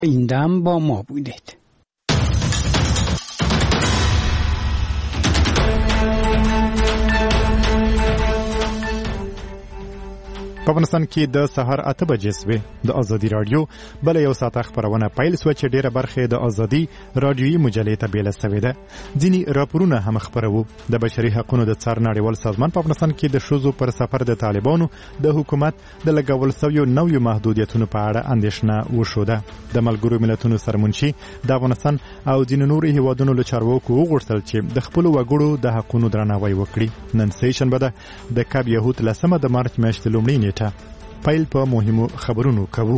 این دم با ما بودید. په افغانستان کې د سهار 8 بجې سوې د ازادي رادیو بل یو ساعت خبرونه پیل سو چې ډیره برخه د ازادي رادیوي مجلې ته بیل سوې ده. ځینی راپورونه هم خبرو. د بشري حقوقو د څار نړیوال سازمان په افغانستان کې د شوزو پر سفر د طالبانو د حکومت د لګول سویو نویو محدودیتونو په اړه اندېښنه وشوده. د ملګرو ملتونو سرمنشي د افغانستان او ځینو نورو هیوادونو له چارواکو وغوښتل چې د خپل وګړو د حقوقو درناوی وکړي. نن سیشنبه ده د کاب یهود لسمه د مارچ میاشتې لومړۍ پیل په مهمو خبرونو کوو.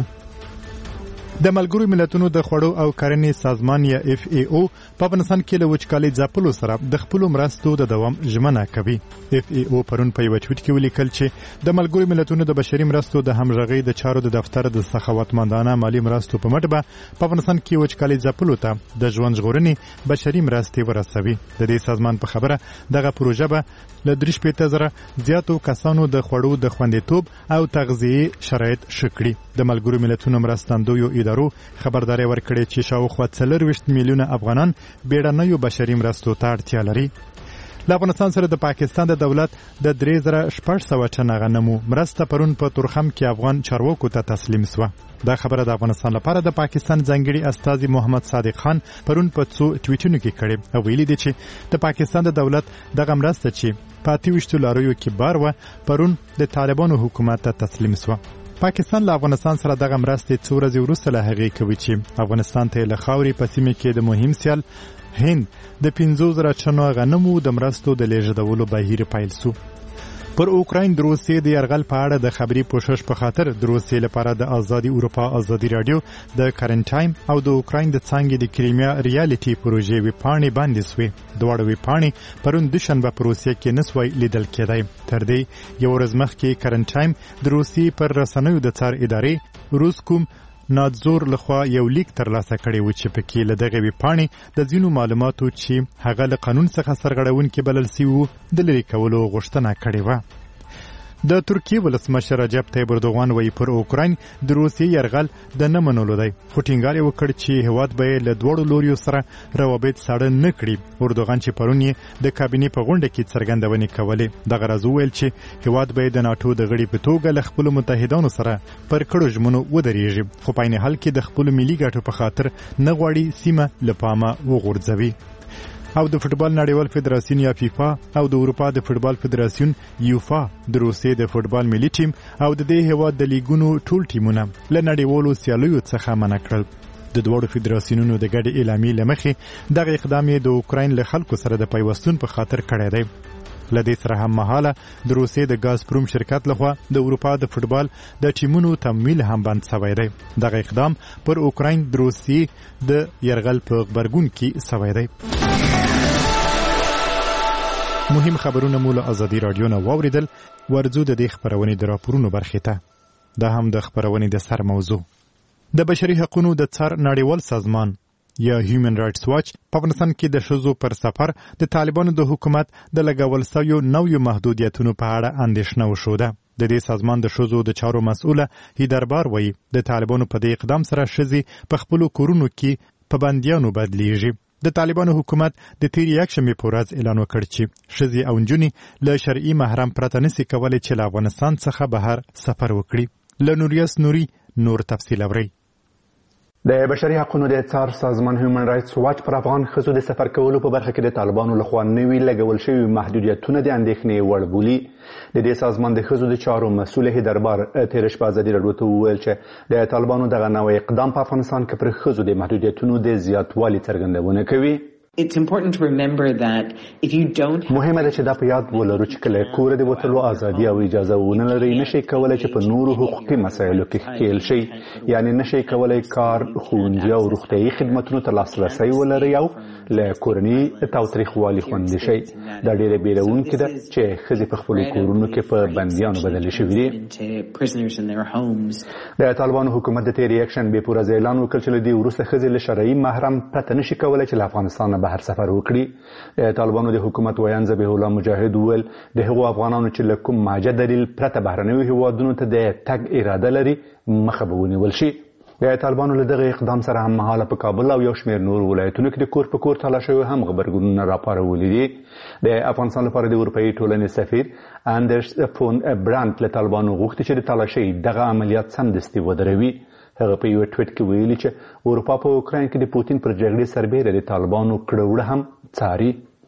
د ملګرو ملتونو د خوړو او کرنې سازمان یا FAO په افغانستان کې له وچکالۍ ځپلو سره د خپل مرستو د دوام ژمنه کوي. FAO پرون په یو ټویټ کې ولیکل چې د ملګرو ملتونو د بشري مرستو د همغږۍ د چارو د دفتر د سخاوتمندانه مالی مرستو په مټ به په افغانستان کې وچکالۍ ځپلو ته د ژوند ژغورنې بشري مرستې ورسوي. د دې سازمان په خبره دغه پروژه به له 3,000 زیاتو کسانو د خوړو د خوندیتوب او تغذیه شرایط ښه کړي. د ملګرو ملتونو مرستندویو ادارو خبرداري ورکړې چې شاوخوا 40 میلیونه افغانان بیړنیو بشري مرستو ته اړتیا لري. له افغانستان سره د پاکستان د دولت د 3600 ټنه غنمو مرسته پرون په تورخم کې افغان چارواکو ته تسلیم شوه. دا خبره د افغانستان لپاره د پاکستان ځانګړي استازي محمد صادق خان پرون په څو ټویټونو کې کړي او ویلي دي چې د پاکستان د دولت دغه مرسته چې په 28 لاریو کې بار و پرون د طالبانو حکومت ته تسلیم شوه. پاکستان له افغانستان سره دغه مرستې څو ورځې وروسته له هغې کوي چې افغانستان ته له خاورې په سیمه کې د مهم سیال هند د 15,000 ټنو غنمو د مرستو د لیږدولو بهیر پیل شو. پر اوکراین د روسیې د یرغل په اړه د خبري پوښښ په خاطر د روسیې لپاره د ازادي اروپا ازادي رادیو د کرنټ ټایم او د اوکراین د څانګې د کریمیا ریالټي پروژې ویپاڼې باندې سوې. دواړه ویپاڼې پرون دوشنبه په روسیې کې نسوي لیدل کېدای. تر دې یو ورځ مخکې کرنټ ټایم د روسیې پر رسنیو د څار ادارې روسکوم نادزور لخوا یو لیک ترلاسه کړی و چې پکې له دغه ویپاڼې د ځینو معلوماتو چې هغه له قانون څخه سرغړونکي بلل سوي د لرې کولو غوښتنه کړې وه. د ترکیې ولسمشر رجب طیب اردوغان وایي پر اوکراین د روسیې یرغل د نه منلو دی، خو ټینګار یې وکړ چې هېواد به یې له دواړو لوریو سره روابط ساړه نه کړي. اردوغان چې پرون یې د کابینې په غونډه کې څرګندونې کولې دغه راز وویل چې هېواد به یې د ناټو د غړي په توګه له خپلو متحدانو سره پر کړو ژمنو ودرېږي، خو په عین حال کې د خپلو ملي ګټو په خاطر نه غواړي سیمه له پامه وغورځوي. او د فوټبال نړیوال فدراسیون یا فیفا او د اروپا د فوټبال فدراسیون یوفا د روسیې د فوټبال ملي ټیم او د دې هیواد د لیګونو ټول ټیمونه له نړیوالو سیالیو څخه منع کړل. د دوړو فدراسیونونو د ګډې اعلامیې له مخې دغه اقدام د اوکراین له خلکو سره د پیوستون په خاطر کړی دی. لدې سره هم مهاله د روسیې د ګازپروم شرکت لخوا د اروپا د فوټبال د ټیمونو تمویل هم بند شوی دی. دغه اقدام پر اوکراین د روسیې د یرغل په غبرګون کې شوی دی. مهم خبرونه مو له ازادي رادیو نه واوریدل. ورځو د دې خبرونې د راپورونو برخې ته. دا هم د خبرونې د سر موضوع. د بشري حقوقو د څار نړیوال سازمان یا هیومن رائټس واچ په افغانستان کې د ښځو پر سفر د طالبانو د حکومت د لګول شویو نویو محدودیتونو په اړه اندېښنه وښوده. د دې سازمان د ښځو د چارو مسؤله هیدربار وایي د طالبانو په دې اقدام سره ښځې په خپلو کورونو کې په بندیانو بدلیږي. د طالبانو حکومت د تیر یکشنبې په ورځ اعلان وکړ چې ښځې او نجونې له شرعي محرم پرته نشي کولی چې له افغانستان څخه بهر سفر وکړي. له نوریاس نوري نور تفصیل اورئ. د بشري حقوقو د څار سازمان هیومن رائټس واچ پر افغان ښځو د سفر کولو په برخه کې د طالبانو لخوا نوي لګول شوي محدودیتونه د اندېښنې وړ بولي. د دې سازمان د ښځو د چارو مسؤل هیدربار تېره شپه ازادي راډیو ته وویل چې د طالبانو دغه نوی اقدام په افغانستان کې پر ښځو د محدودیتونو د زیاتوالي څرګندونه کوي. It's important to remember that if you don't مهمه ده چې دا په یاد ولرو چې کله کور د وتلو ازادي او اجازه ونه لري نشي کولای چې په نورو حقوقي مسایلو کې ښکیل شي، یعنی نشي کولای کار، ښوونځي او روغتیايي خدماتونو ته لاسرسی ولري او له کورني تاوتریخوالي خوندي شي. دا ډېره بیروونکې ده چې ښځې په خپلو کورونو کې په بندیانو بدلې شوي دي. د طالبانو حکومت د تېرې یکشنبې په ورځ اعلان وکړ چې له دې وروسته ښځې له شرعي محرم پرته نشي کولای چې له افغانستان بهر سفر وکړي. طالبانو د حکومت ویان ذبیح الله مجاهد وویل د هغو افغانانو چې له کوم معجه دلیل پرته بهرنیو هیوادونو ته د تګ اراده لري مخه به ونیول شي. د طالبانو له دغه اقدام سره هم مهاله په کابل او یو شمېر نور ولایتونو کې د کور په کور تالاشیو هم غبرګونونه راپارولي دي. د افغانستان لپاره د اروپایي ټولنې سفیر اندرس فون برانت له طالبانو غوښتي چې د تالاشۍ دغه عملیات سمدستي ودروي. هغه په یو ټویټ کې ویلي چې اروپا په اوکراین کې د پوتین پر جګړې سربیره د طالبانو کړه هم څاري.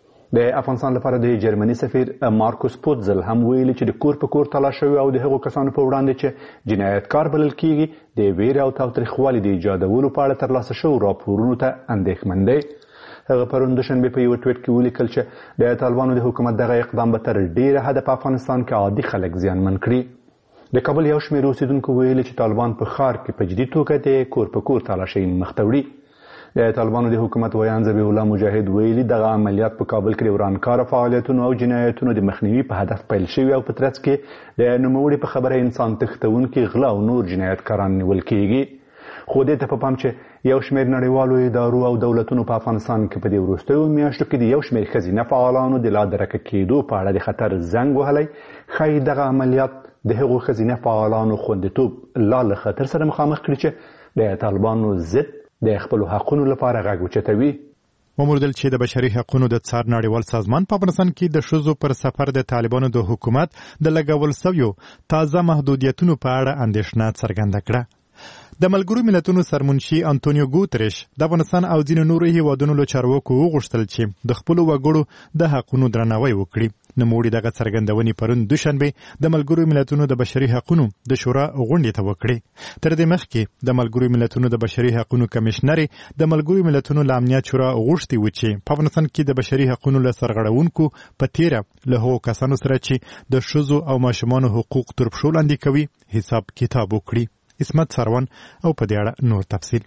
د افغانستان لپاره د جرمني سفیر مارکوس پوتزل هم ویلي چې د کور په کور تالاشیو او د هغو کسانو په وړاندې چې جنایتکار بلل کیږي د ویرې او تاوتریخوالي د ایجادولو په اړه ترلاسه شوو راپورونو ته اندېښمن دی. هغه پرون دوشنبه په یو ټویټ کې ولیکل چې د طالبانو د حکومت دغه اقدام به تر ډیره حده په افغانستان کې عادي خلک زیانمن کړي. د کابل یو شمېر اوسیدونکو ویلي چې طالبان په ښار کې په جدي توګه د کور په کور تالاشۍ مخ ته وړي. د طالبانو د حکومت ویان ذبیح الله مجاهد ویلي دغه عملیات په کابل کې د ورانکاره فعالیتونو او جنایتونو د مخنیوي په هدف پیل شوي او په ترڅ کې د نوموړي په خبره انسان تښتونکي غلا او نور جنایتکاران نیول کیږي. خو دې ته په پام چې یو شمېر نړیوالو ادارو او دولتونو په افغانستان کې په دې وروستیو میاشتو کې د یو شمېر ښځینه فعالانو د لا درکه کېدو په اړه د خطر زنګ وهلی، ښایي دغه عملیات د هغو ښځینه فعالانو خوندیتوب لا له خطر سره مخامخ کړي چې د طالبانو ضد د خپلو حقونو لپاره غږ اوچتوي. وموردل چې د بشري حقوقو د څار نړیوال سازمان په افغانستان کې د ښځو پر سفر د طالبانو د حکومت د لګول شویو تازه محدودیتونو په اړه اندېښنه څرګنده کړه. د ملګرو ملتونو سرمنشي انټونیو ګوتریش د افغانستان او ځینو نورو هیوادونو له چارواکو وغوښتل چې د خپلو وګړو د حقونو درناوی وکړي. نوموړي دغه څرګندونې پرون دوشنبه د ملګرو ملتونو د بشري حقوقو د شورا غونډې ته وکړي. تر دې مخکې د ملګرو ملتونو د بشري حقوقو کمشنر د ملګرو ملتونو د امنیت شورا غوښتي و چې په افغانستان کې د بشري حقوقو له سرغړونکو په تیره له هغو کسانو سره چې د ښځو او ماشومانو حقوق تر پښو لاندې کوي حساب کتاب وکړي. اسمت سروان او په دې اړه نور تفصیل.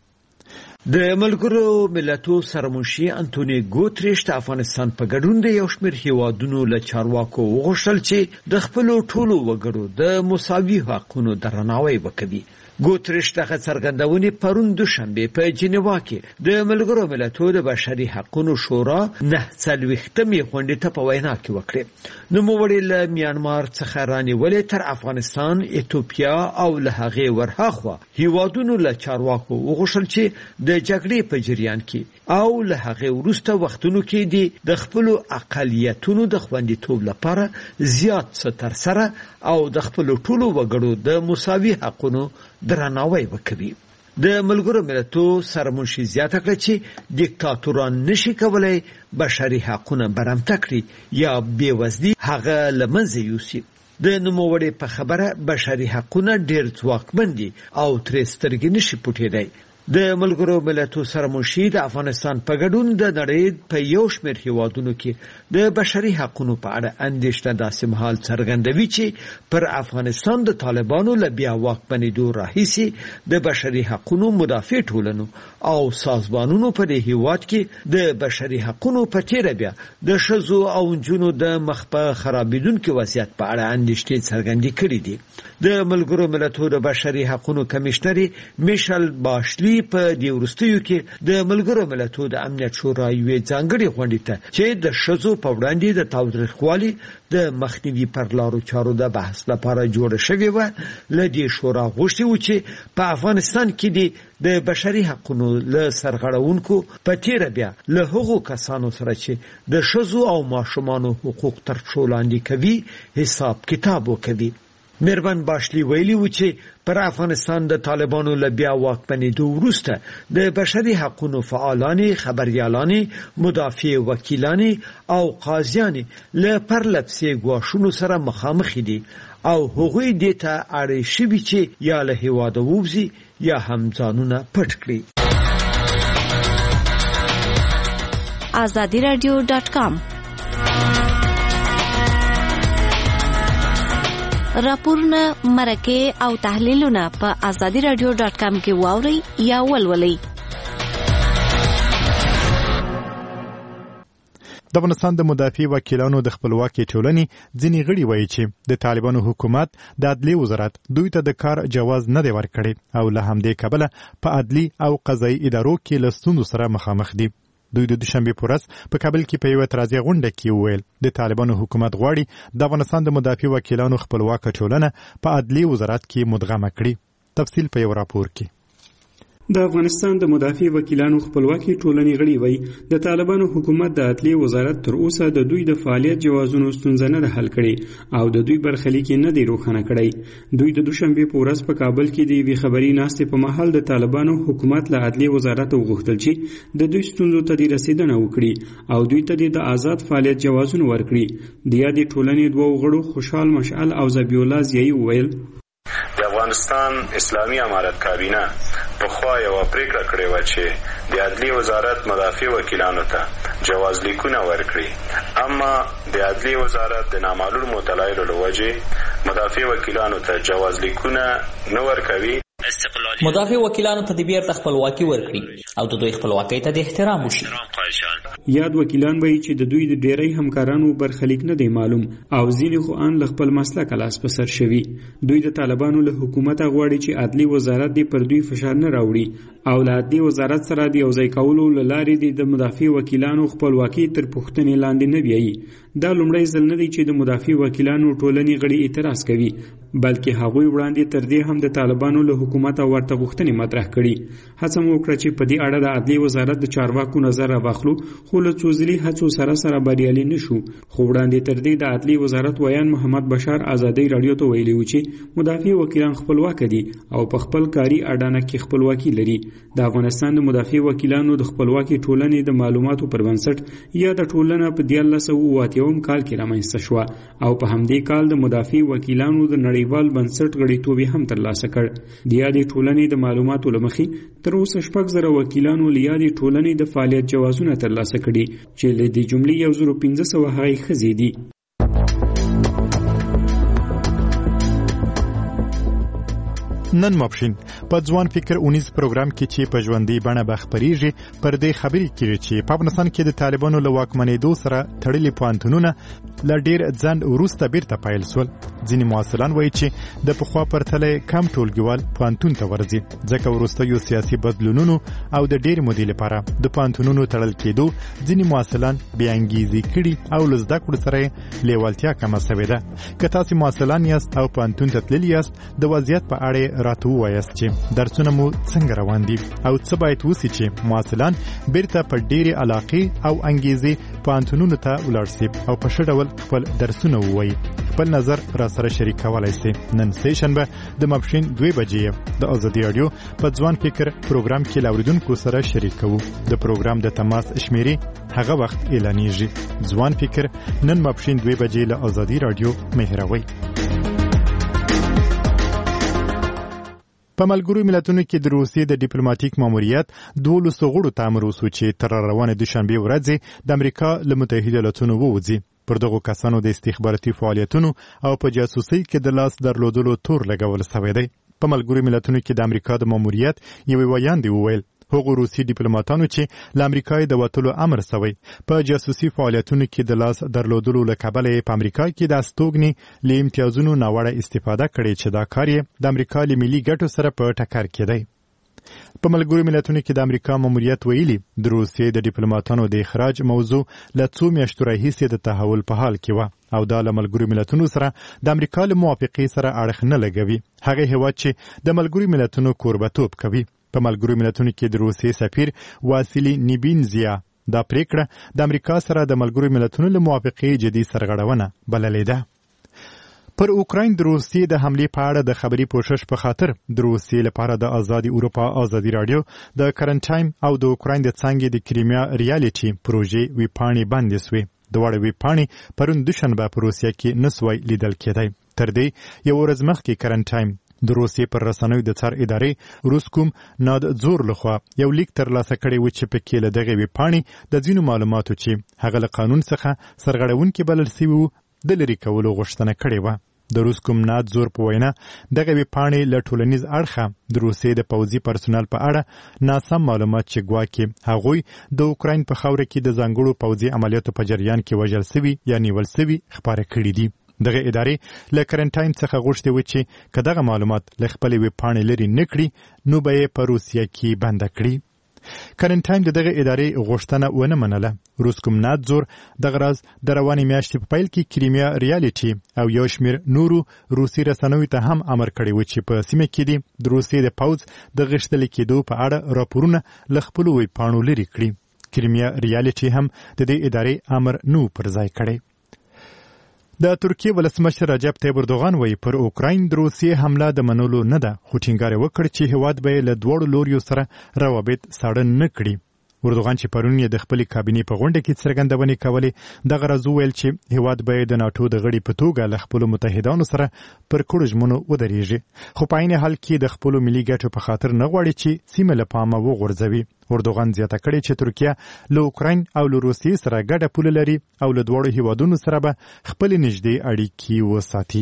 د ملګرو ملتونو سرمنشي انټونیو ګوتریش د افغانستان په ګډون د یو شمېر هیوادونو له چارواکو وغوښتل چې د خپلو ټولو وګړو د مساوي حقونو درناوی وکړي. ګوتریش دغه څرګندونې پرون دوشنبه په جنیوا کې د ملګرو ملتونو د بشري حقوقو شورا 49مې غونډې ته په وینا کې وکړې. نوموړي له میانمار څخه رانیولې تر افغانستان، ایتوپیا او له هغې ورهاخوا هیوادونو له چارواکو وغوښتل چې د جګړې په جریان کې او له هغې وروسته وختونو کې د خپلو اقلیتونو د خوندیتوب لپاره زیات څه ترسره او د خپلو ټولو وګړو د مساوي حقونو درناوی وکړي. د ملګرو ملتونو سرمنشي زیاته کړه چې دیکتاتوران نشي کولای بشري حقونه برمته کړي یا بېوزلي هغه له منځه یوسي. د نوموړي په خبره بشري حقونه ډېر ځواکمن دي او ترې سترګې نشي پټېدای. د ملګرو ملتونو سرمنشي د افغانستان په ګډون د نړۍ په یو شمېر هیوادونو کې د بشري حقوقو په اړه اندېښنه داسې مهال څرګندوي چې پر افغانستان د طالبانو له بیا واکمنېدو راهیسې د بشري حقوقو مدافع ټولنو او سازمانونو په دې هیواد کې د بشري حقوقو په تیره بیا د ښځو او نجونو د مخ په خرابېدونکي وضعیت په اړه اندېښنې څرګندې کړې دي. د ملګرو ملتونو د بشري حقوقو کمشنر میشل باشلی په دې وروستیو کې د ملګرو ملتونو د امنیت شورا یوې ځانګړې غونډې ته چې د ښځو په وړاندې د تاوتریخوالي د مخنیوي پر لارو چارو د بحث لپاره جوړه شوې وه، له دې شورا غوښتي و چې په افغانستان کې د بشري حقوقو له سرغړونکو په تیره بیا له هغو کسانو سره چې د ښځو او ماشومانو حقوق تر پښو لاندې کوي حساب کتاب وکړي. مېرمن باشلی ویلي و چې پر افغانستان د طالبانو له بیا واکمنېدو وروسته د بشري حقوقو فعالانې، خبریالانې، مدافع وکیلانې او قاضیانې له پرلپسې ګواښونو سره مخامخ دي او هغوی دې ته اړ شوي چې یا له هېواده ووځي یا هم ځانونه پټ کړي. azadiradio.com راپورونه، مرکې او تحلیلونه په azadiradio.com کې واورئ یا ولولئ. د افغانستان د مدافع وکیلانو د خپلواکۍ ټولنې ځینې غړي وایي چې د طالبانو حکومت د عدلیې وزارت دوی ته د کار جواز نه دی ورکړی او له همدې کبله په عدلي او قضایي ادارو کې له ستونزو سره مخامخ دي. دوی د دوشنبه په ورځ په کابل کې په یوه اعتراضي غونډه کې وویل د طالبانو حکومت غواړي د افغانستان د مدافع وکیلانو خپلواکه ټولنه په عدلي وزارت کې مدغمه کړي. تفصیل په یو راپور کې. د افغانستان د مدافع وکیلانو خپلواکي ټولنې غړي وایي د طالبانو حکومت د عدلیې وزارت تر اوسه د دوی د فعالیت جوازونو ستونزه نه حل کړي او د دوی برخلیک نه دی روښانه کړی. دوی د دوشنبه په ورځ په کابل کې د یوې خبري ناستې په مهال د طالبانو حکومت له عدلیې وزارت وغوښتل چې د دوی ستونزو ته د رسیدنه وکړي او دوی ته د آزاد فعالیت جوازونه ورکړي. د یادې ټولنې دوه غړو خوشحال مشعل او ذبیح الله زیایی وویل د افغانستان اسلامي امارت کابینه په خوا یو پریکړه کړې و چې د عدلیې وزارت مدافع وکیلانو ته جواز لیکونه ورکړي، اما د عدلیې وزارت د نامعلومو دلایلو له وجې مدافع وکیلانو ته جواز لیکونه نه ورکوي. مدافع وکیلانو ته د بیرته خپلواکي ورکړي او د دوی خپلواکۍ ته د احترام وشي. یاد وکیلان وایي چې د دوی د ډیری همکارانو برخلیک نه دی معلوم او ځینې خو ان له خپل مسلک لاس په سر شوي. دوی د طالبانو له حکومت غواړي چې عدلي وزارت دې پر دوی فشار نه راوړي او له عدلي وزارت سره د یوځای کولو له لارې د مدافع وکیلانو خپلواکي تر پوښتنې لاندې نه بیایي. دا لومړی ځل نه دی چې د مدافع وکیلانو ټولنې غړي اعتراض کوي، بلکې هغوی وړاندې تر دې هم د طالبانو له حکومت ورته غوښتنې مطرح کړي. هڅه مو وکړه چې په دې اړه د عدلیې وزارت د چارواکو نظر راواخلو، خو له څو ځلي هڅو سره بریالي نشو. خو وړاندې تر دې د عدلیې وزارت ویان محمد بشار ازادۍ راډیو ته ویلي و چې مدافع وکیلان خپلواک دي او په خپل کاري اډانه کې خپلواکي لري. د افغانستان د مدافع وکیلانو د خپلواکي ټولنې د معلوماتو پر بنسټ یا د ټولنه په 1988 کال کې رامنځته شوه او په همدې کال د مدافع وکیلانو د نړیوال بنسټ غړیتوب هم ترلاسه کړ. د یادې ټولنې د معلوماتو له مخې تر اوسه 6,000 وکیلانو له یادې ټولنې د فعالیت جوازونه ترلاسه کړي چې له دې جملې 1500 هغه ښځې دي. نن ماپښین په ځوان فکر 19 پروګرام کې چې په ژوندۍ بڼه بخبريږي پر دې خبرې کړي چې په افغانستان کې د طالبانو له واکمنېدو سره تړلي پوهنتونونه له ډېر ځنډ وروسته بیرته پیل شول. ځینې محصلان وایي چې د پخوا پرتله کم ټولګیوال پوهنتون ته ورځي ځکه وروستیو سیاسي بدلونونو او د ډېرې مودې لپاره د پوهنتونونو تړل کېدو ځینې محصلان بې انګیزې کړي او له زده کړو سره لیوالتیا کمه شوې ده. که تاسې محصلان یاست او پوهنتون ته تللي یاست د وضعیت په اړه راته ووایاست چې درسونه مو څنګه روان دي او څه باید وسي چې محصلان بیرته په ډېرې علاقې او انګیزې پوهنتونونو ته ولاړ شي او په ښه ډول خپل درسونه ووایي. خپل نظر را سره شریکولی شئ. نن سه شنبه د ماپښین 2 بجې د ازادي رادیو په ځوان فکر پروګرام کې له اوریدونکو سره شریکوو. د پروګرام د تماس شمیرې هغه وخت اعلانیږي. ځوان فکر نن ماپښین 2 بجې له ازادي رادیو مهروي. په ملګرو ملتونو کې د روسیې د ډیپلوماټیک ماموریت 12 غړو ته امر وشو چې تر روانه دوشنبه ورځ د امریکا له متحده ایالاتونو ووځي. پر دغو کسانو د استخباراتي فعالیتونو او په جاسوسۍ کې د لاس درلودلو تور لګول شوی دی. په ملګرو ملتونو کې د امریکا د ماموریت یوې ویاندې وویل هغو روسي ډیپلوماټانو چې له امریکا د وتلو امر شوی په جاسوسي فعالیتونو کې د لاس درلودلو له کبله په امریکا کې د استوګنې له امتیازونو ناوړه استفاده کړې چې دا کار یې د امریکا له ملي ګټو سره په ټکر کې دی. په ملګرو ملتونو کې د امریکا ماموریت ویلي د روسیې د ډیپلوماټانو د اخراج موضوع له څو میاشتو راهیسې د تحول په حال کې وه او دا له ملګرو ملتونو سره د امریکا له موافقې سره اړخ نه لګوي. هغه هیواد چې د ملګرو ملتونو کوربتوب کوي. په ملګرو ملتونو کې د روسیې سفیر واسیلی نیبینزیا دا پریکړه د امریکا سره د ملګرو ملتونو له موافقې جدي سرغړونه بللې ده. پر اوکراین د روسیې د حملې په اړه د خبري پوښښ په خاطر د روسیې لپاره د آزادي اروپا ازادي رادیو د کرنټ ټایم او د اوکراین د څنګه د کریمیا ریالټي پروژې ویپاڼې بندې شوې. دواړه ویپاڼې پرون دوشنبه په روسیه کې نسوي لیدل کېدای. تر دې یو ورځ مخکې کرنټ ټایم د روسیې پر رسنیو د څار ادارې روسکوم ناد زور لخوا یو لیک ترلاسه کړی و چې پکې له دغه ویپاڼې د ځینو معلوماتو چې هغه له قانون څخه سرغړونکي بلل شوي وو د لرې کولو غوښتنه کړې وه. د روسکوم ناد زور په وینا دغه ویپاڼې له ټولنیز اړخه د روسیې د پوځي پرسونل په اړه ناسم معلومات چې ګواکې هغوی د اوکراین په خاوره کې د ځانګړو پوځي عملیاتو په جریان کې وژل شوي یا نیول شوي خبره کړې دي. دغه ادارې له کرنټ ټایم څخه غوښتي و چې که دغه معلومات له خپلې ویبپاڼې لرې نه کړي نو به یې په روسیه کې بنده کړي. کرنټاین دغه ادارې غوښتنه ونه منله. روسکومنادزور دغه راز د روانې میاشتې په پیل کې کریمیا ریالټي او یو شمېر نورو روسي رسنیو ته هم امر کړی و چې په سیمه کې د روسیې د پوځ د غښتلي کېدو په اړه راپورونه له خپلو ویبپاڼو لرې کړي. کریمیا ریالټي هم د دې ادارې امر نو پر ځای کړی. د ترکیې ولسمشر رجب طیب اردوغان وایي پر اوکراین د روسیې حمله د منلو نه ده، خو ټینګار یې وکړ چې هېواد به یې له دواړو لوریو سره روابط ساړه نه کړي. اردوغان چې پرون یې د خپلې کابینې په غونډه کې څرګندونې کولې، دغه راز وویل چې هېواد به یې د ناټو د غړي په توګه له خپلو متحدانو سره پر کړو ژمنو ودرېږي، خو په عین حال کې د خپلو ملي ګټو په خاطر نه غواړي چې سیمه له پامه وغورځوي. اردوغان زیاته کړې چې ترکیه له اوکراین او له روسیې سره ګډه پوله لري او له دواړو هېوادونو سره به خپلې نږدې اړیکې وساتي.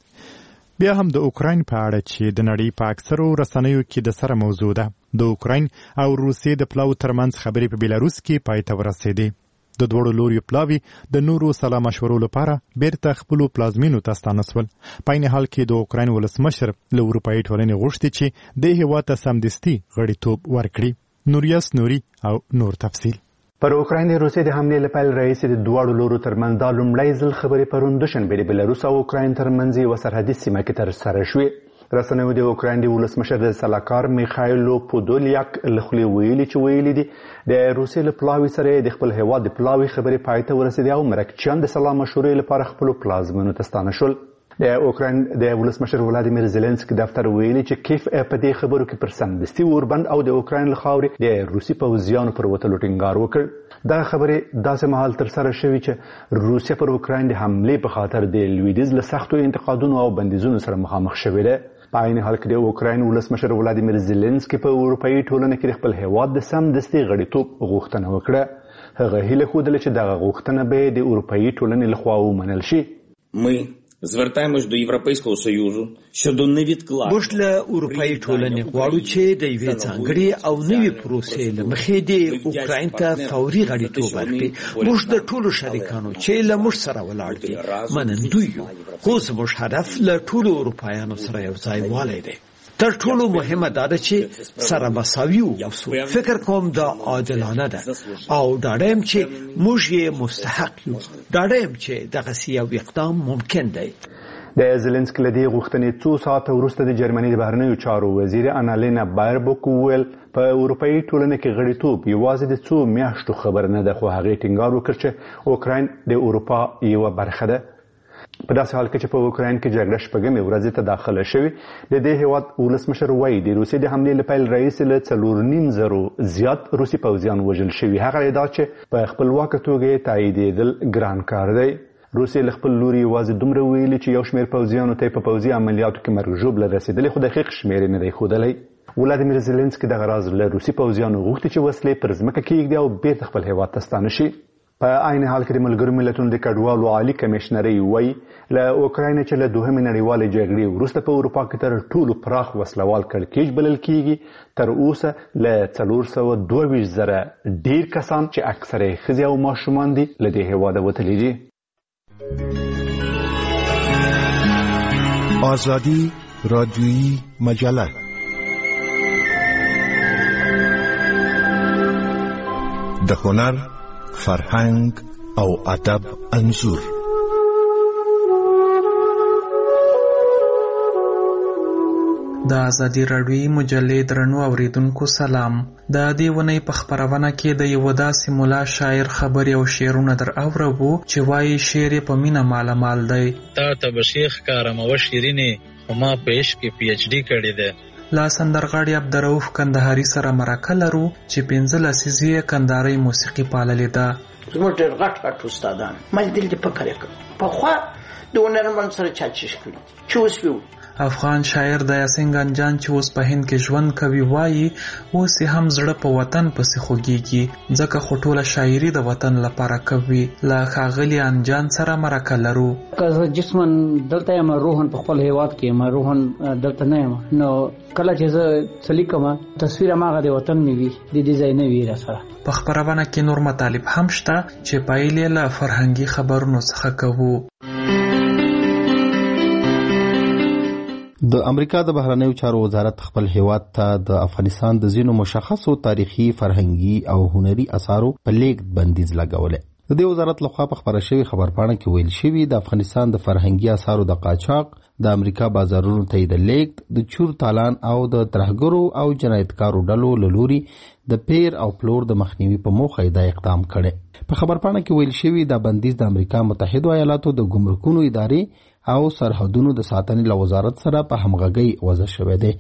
بیا هم د اوکراین په اړه چې د نړۍ په اکثرو رسنیو کې د سره موضوع ده، د اوکراین او روسیې د پلاو ترمنځ خبرې په بیلاروس کې پای ته ورسېدې. د دواړو لوریو پلاوي د نورو سلا مشورو لپاره بیرته خپلو پلازمینو ته ستانه سول. په عین حال کې د اوکراین ولسمشر له اروپایي ټولنې غوښتي چې د هېواد ته سمدستي غړیتوب ورکړي. نوریاس نوري او نور تفصیل. پر اوکراین د روسیې د حملې لپاره رئیس د دواړو لورو ترمنځ د لومړی ځل خبرې پرون دوشنبه د بېلاروس او اوکراین ترمنځ یوه سرحدي سیمه کې ترسره شوې. رسنیو د اوکراین د ولسمشر د سلاکار میخایلو پودولیاک له خولې ویلي دي د روسیې له پلاوي سره د خپل هېواد د پلاوي خبرې پای ته ورسېدې او مرکچیان د سلا مشورې لپاره خپلو پلازمینو ته ستانه شول. د اوکراین د ولسمشر ولادیمیر زيلنسکي دفتر ویلي چې کیف په دې خبرو کې پر سمدستي اوربند او د اوکراین له خاورې د روسي پوځیانو پر وتلو ټینګار وکړ. دا خبرې داسې مهال ترسره شوې چې روسیه پر اوکراین د حملې په خاطر د لویدیځ له سختو انتقادونو او بندیزونو سره مخامخ شوې ده. په عین حال کې د اوکراین ولسمشر ولادیمیر زيلنسکي په اروپایي ټولنه کې خپل هېواد د سمدستي غړیتوب غوښتنه وکړه. هغه هیله ښودله چې دغه غوښتنه به د اروپایي ټولنې لخوا ومنل شي. звертаємось до Європейського Союзу щодо невідкладного موږ له اروپایي ټولنې غواړو چې د یوې ځانګړې او نوې پروسې له مخې د اوکراین ته فوري غړیتوب ورکړي. موږ د ټولو شریکانو چې له موږ سره ولاړ دي منندوی یو، خو زموږ هدف له ټولو اروپایانو سره یو ځای والی دی. تر ټولو مهمه دا ده چې سره مساوي اوسو. فکر کوم دا عادلانه ده او ډاډه یم چې موږ یې مستحق یو. ډاډه یم چې دغسې یو اقدام ممکن دی. د زيلنسکي له دې غوښتنې څو ساعته وروسته د جرمني د بهرنیو چارو وزیر انالینا بایربوک وویل په اروپایي ټولنه کې غړیتوب یوازې د څو میاشتو خبر نه ده، خو هغې ټینګار وکړ چې اوکراین د اروپا یوه برخه ده. په داسې حال کې چې په اوکراین کې جګړه شپږمې ورځې ته داخله شوې، د دې هېواد ولسمشر وایي د روسیې د حملې له پیل راهیسې له 4.5 زیات روسي پوځیان وژل شوي. هغه ادعا چې په خپلواکه توګه یې تاییدېدل ګران کار دی. روسیې له خپل لوري یوازې دومره ویلي چې یو شمېر پوځیانو ته یې په پوځي عملیاتو کې مرګ ژوبله رسېدلې، خو دقیق شمېر یې نه دی ښودلی. ولادیمیر زيلنسکي دغه راز له روسي پوځیانو غوښتي چې وسلې پر ځمکه کېږدي او بېرته خپل هېواد ته ستانه شي. په عین حال کې د ملګرو ملتونو د کډوالو عالي کمیشنرۍ وایي له اوکراین چې له دوهمې نړیوالې جګړې وروسته په اروپا کې تر ټولو پراخ وسلوال کړکېچ بلل کېږي. تر اوسه له 422,000 ډېر کسان چې اکثره یې ښځې او ماشومان دي له دې هېواده وتلي دي. آزادی رادیویی مجله د هنر، فرهنګ او ادب انځور. د ازادي راډیویي مجلې درنو اوریدونکو سلام. د دې ونې په خپرونه کې د یو داسې مولا شاعر خبرې او شعرونه در اورو چې وایي شعر په مینه مالامال دی. تا ته به شیخ کارم او شیرینې خو ما په عشق کې پی ایچ ډي کړې ده. لا سندرغاړي عبدالرؤف کندهاري سره مرکه لرو چې 15 لسیزې کندهاري موسیقي پاللې ده. زموږ ډېر غټ استادان مل دل دې فکر وکړ پخوا د هنرمند سره چاچش کړي چې اوس ویو. افغان شاعر د یاسین ګنجان چې اوس په هند کې ژوند کوي وایي اوس هم زړه په وطن پسې خوږیږي ځکه خو ټوله شاعري د وطن لپاره کوي. له ښاغلي انجان سره مرکه لرو. که جسمن دلته یم روحن په خپل هېواد کې یم، روحن دلته نه یم، نو کله چې زه څه لیکم تصویر هماغه د وطن مې وي، د دې ځای نه وي راسره. په خپرونه کې نور مطالب هم شته چې پایلې له فرهنګي خبرونو څخه کوو. د امریکا د بهرنیو چارو وزارت خپل هیواد ته د افغانستان د ځینو مشخصو تاریخي، فرهنګي او هنري اثارو په لیږد بندیز لګولې. د دې وزارت لخوا په خبره شوی خبرپاڼه کې ویل شوی د افغانستان د فرهنګي اثارو د قاچاق، د امریکا بازارونو ته د لیږد، د چور تالان او د ترهګرو او جنایتکارو ډلو له لوري د پیر او پلور د مخنیوي په موخه دا اقدام کړي. په خبرپاڼه کې ویل شوی د بندیز د امریکا متحده ایالاتو د ګمرکونو ادارې او سرحدونو د ساتنې له وزارت سره په همغږۍ وضع شوی دی.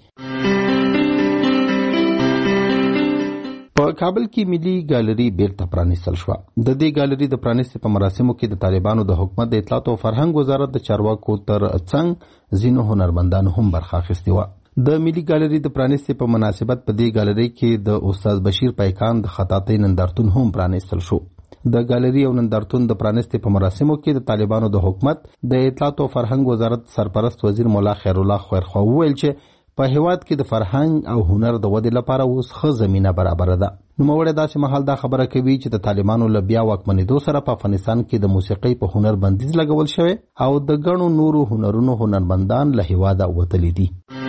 په کابل کې ملي ګالري بیرته پرانیستل شوه. د دې ګالري د پرانیستې په مراسمو کې د طالبانو د حکومت د اطلاعات او فرهنګ وزارت د چارواکو تر څنګ ځینو هنرمندانو هم برخه اخیستې وه. د ملي ګالري د پرانیستې په مناسبت په دې ګالري کې د استاد بشیر پیکان د خطاطۍ نندارتون هم پرانیستل شو. د ګالري او نندارتون د پرانیستې په مراسمو کې د طالبانو د حکومت د اطلاعات او فرهنګ وزارت سرپرست وزیر مولا خیر الله خیرخوا وویل چې په هیواد کې د فرهنګ او هنر د ودې لپاره اوس ښه زمینه برابره ده. نوموړی داسې مهال دا خبره کوي چې د طالبانو له بیا واکمنېدو سره په افغانستان کې د موسیقۍ په هنر بندیز لګول شوی او د ګڼو نورو هنرونو هنرمندان له هیواده وتلي دي.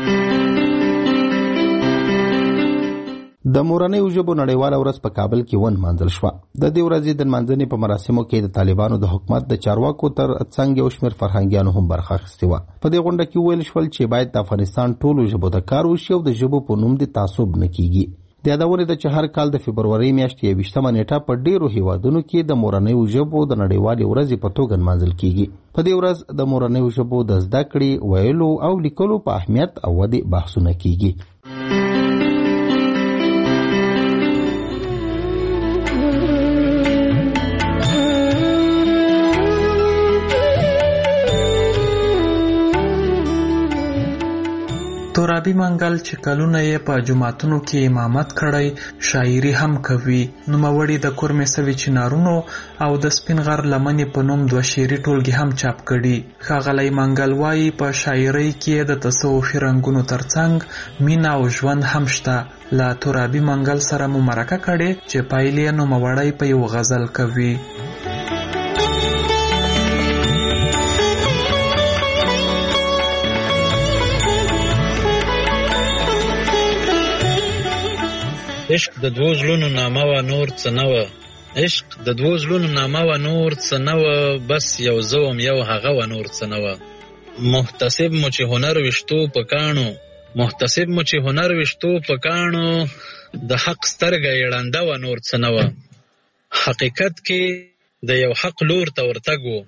د مورنیو ژبو نړیواله ورځ په کابل کې ونمانځل شوه. د دې ورځې د نمانځنې په مراسمو کې د طالبانو د حکومت د چارواکو تر څنګ یو شمېر فرهنګیانو هم برخه اخیستې وه. په دې غونډه کې ویل شول چې باید د افغانستان ټولو ژبو ته کار وشي او د ژبو په نوم د تعصب نه کیږي. د یادونې ده چې هر کال د فبرورۍ میاشتې 21 نیټه په ډیرو هیوادونو کې د مورنیو ژبو د نړیوالې ورځې په توګه نمانځل کیږي. په دې ورځ د مورنیو ژبو د زده کړې، ویلو او لیکلو په اهمیت او ودې بحثونه کیږي. ترابي منګل چې کلونه یې په جوماتونو کې امامت کړی، شاعري هم کوي. نوموړي د کورمې سوي چنارونو او د سپین غر لمنې په نوم 2 شعري ټولګې هم چاپ کړي. ښاغلی منګل وایي په شاعرۍ کې د تصوفي رنګونو ترڅنګ مینه او ژوند هم شته. له ترابي منګل سره مو مرکه کړې چې پایلې نوموړی په یو غزل کوي. عشق د دوو زړونو نامه وه نور څه نه وه. عشق د دوو زړونو نامه وه نور څه نه وه. بس یو زه وم یو هغه وه نور څه نه وه. محتسب مو چې هنر ویشتو په کاڼو، محتسب مو چې هنر ویشتو په کاڼو، د حق سترګه یې ړنده وه نور څه نه وه. حقیقت کې د یو حق لور ته ورتګ و،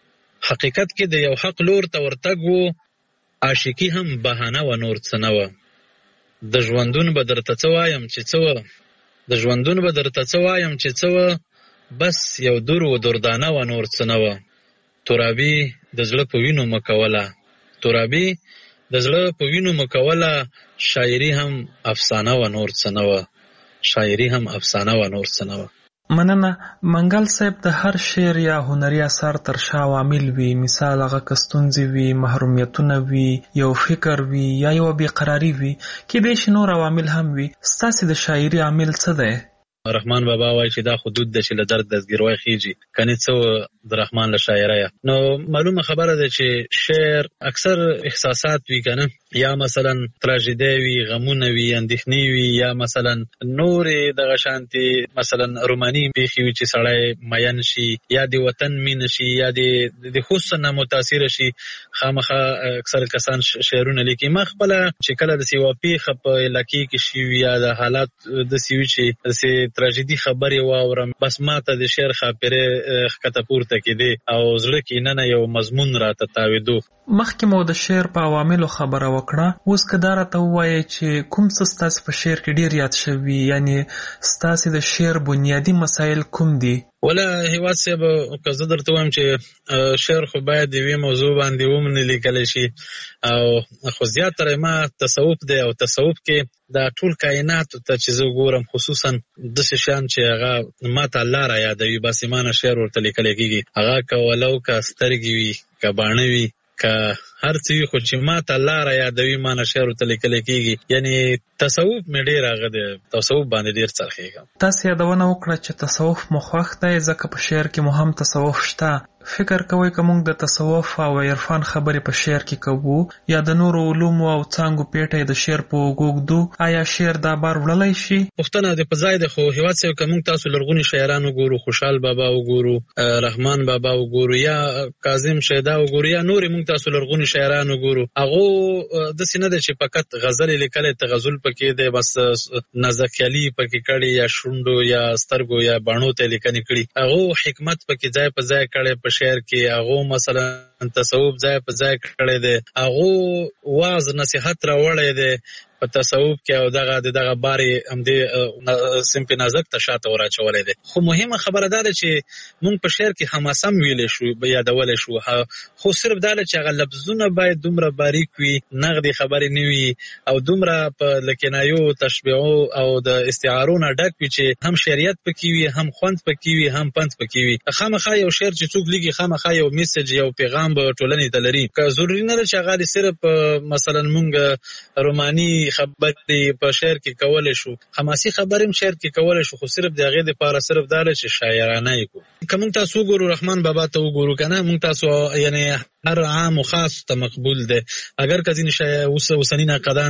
حقیقت کې د یو حق لور ته ورتګ و، عاشقي هم بهانه وه نور څه نه وه. د ژوندون به درته څه وایم چې څه وه، د ژوندون به درته څه وایم چې څه وه، بس یو دور و دردانه وه نور څه نه وه. ترابي د زړه په وینو مه کوله، ترابي د زړه په وینو مه کوله، شاعري هم افسانه وه نور څه نه وه، شاعري هم افسانه وه نور څه نه وه. مننه. منګل صاحب د هر شعر یا هنري اثر تر شا عوامل وي. مثال هغه که ستونزې وي، محرومیتونه وي، یو فکر وي یا یو بېقراري وي، کیدای شي نور عوامل هم وي. ستاسې د شاعري عامل څه دی؟ رحمان بابا وایي چې دا حدود ده چې له درد دستګیروی خیږي، کنې څه د رحمان له شاعریه. نو معلومه خبره ده چې شعر اکثر احساسات وي کنه، یا مثلا تراژیدي وي، غمونه وي، اندېښنې وي، یا مثلا نورې دغه شانتې مثلا روماني پېښې وي چې سړی مین شي، یا د وطن مینه شي، یا د حسن نه متاثره شي. خامخا اکثر کسان شعرونه لیکي. ما خپله چې کله داسې یوه پېښه په علاقې کې شي وي یا د حالات داسې وي چې داسې تراژیدي خبرې واورم، بس ما ته د شعر خاپیرې ښکته پورته کېدې او زړه کې ننه یو مضمون راته تاوېدو. مخکې مو د شعر په عواملو خبره وکړه، اوس که دا راته ووایې چې کوم څه ستاسې په شعر کې ډېر یاد شوي، یعنې ستاسې د شعر بنیادي مسایل کوم دي؟ ولا هیواد صاحب که زه درته وایم چې شعر خو باید د یوې موضوع باندې ومنې لیکلی شي، او خو زیاتره ما تصوف دی، او تصوف کې دا ټول کائناتو ته چې زه ګورم، خصوصا داسې شیان چې هغه ما ته الله را یادوي، باسمانه شعر ورته لیکلی کېږي. هغه که ولو که سترګې وي، که باڼه وي، که هر څه وي، خو چې ما ته الله را یادوي ما نه شعر ورته لیکلی کېږي. یعنې تصوف مې ډېر هغه دی، تصوف باندې ډېر څرخېږم. تاسې یادونه وکړه چې تصوف مو خوښ دی، ځکه په شعر کې مو هم تصوف شته. فکر کوئ که موږ د تصوف او عرفان خبرې په شعر کې کوو یا د نورو علومو او څانګو پیټی د شعر په وګوږدو، آیا شعر دا بار وړلی شي؟ پوښتنه د په ځای ده، خو هېواد صاحب که موږ تاسو لرغوني شاعران وګورو، خوشحال بابا وګورو، رحمان بابا وګورو، یا کاظم شیدا وګورو، یا نورې موږ تاسو لرغوني شاعران وګورو، هغو داسې نه ده چې فقط غزلې لیکلی، تغزل پکې دی، بس نازکیالي پکې کړي، یا شونډو یا سترګو یا باڼو ته لیکنې کړي، هغو حکمت پکې ځای په ځای کړی په شعر کې، هغو مثلا تصوف ځای په ځای کړی دی، هغو واعظ نصیحت راوړی دی په تصوف کې، او دغه بارې همدې صنف نازک ته شاته وراچولی دی. خو مهمه خبره دا ده چې موږ په شعر کې حماسه هم ویلی شو، یادولی شو، خو صرف دا ده چې هغه لفظونه باید دومره باریک وي، نغدې خبرې نه وي، او دومره په کنایو، تشبیهو او د استعارو نه ډک وي چې هم شعریت پکې وي، هم خوند پکې وي، هم پند پکې وي. خامخا یو شعر چې څوک لیکي، خامخا یو میسج، یو پیغام به ټولنې ته لري. که ضروري نه ده چې هغه صرف مثلا موږ روماني خبرې په شعر کې کولی شو، حماسي خبرې هم شعر کې کولی شو، خو صرف د هغې دپاره صرف دا ده چې شاعرانه یې کړو. که موږ تاسو وګورو، رحمان بابا ته وګورو که نه، موږ تاسو یعنې هر عام و خاص ته مقبول دی. اگر که ځینې اوسني ناقدان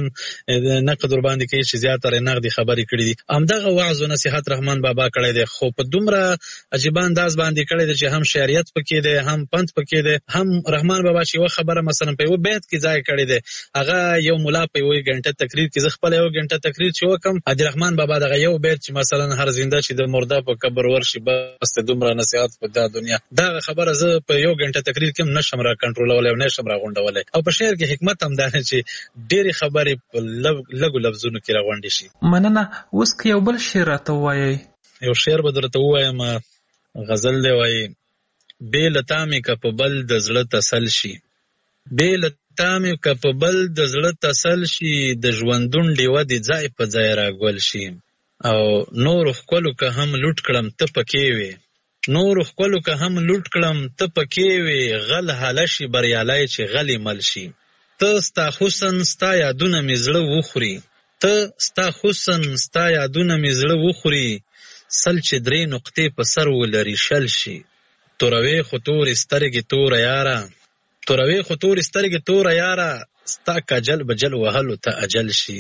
نقد ورباندې کوي چې زیاتره نقدي خبرې کړي دي، همدغه وعظ و نصیحت رحمان بابا کړی دی، خو په دومره عجیبه انداز باندې کړی دی چې هم شعریت پکې دی، هم پند پکې دی. هم رحمان بابا چې یوه خبره مثلا په یوه بیت کې ځای کړی دی، هغه یو ملا په یوه ګنټه تقریر کې، زه خپله یوه ګنټه تقریر چې وکړم، حاجي رحمان بابا دغه یو بیت چې مثلا هر زنده چې د مرده په قبر ورشي، بس دومره نصیحت په دا دنیا، دغه خبره زه په یو ګنټه تقریر کې هم نشم را کنټرولولی او نشم را غونډولی. او په شعر کې حکمت هم دا چې ډېرې خبرې په لږو لفظونو کې را غونډې شي. مننه. اوس که یو بل شعر راته ووایئ. یو شعر به درته ووایم، غزل دی، وایي: بې له تا مې که په بل د زړه تسل شي، بې له تا مې که په بل د زړه تسل شي، د ژوندون ډیوه دې ځای په ځای راګول شي، او نورو ښکلو که هم لوټ کړم ته پکې وې، نورو ښکلو که هم لوټ کړم ته پکې وې، غل حاله شي بریالی چې غلې مل شي، ته ستا حسن ستا یادونه مې زړه وخوري، ته ستا حسن ستا یادونه مې زړه وخوري، سل چې 3 نقطې په سر ولري شل شي، توروې خو تورې سترګې توره یاره، توروې خو تورې سترګې توره یاره، ستا کاجل به جل وهلو ته اجل شي،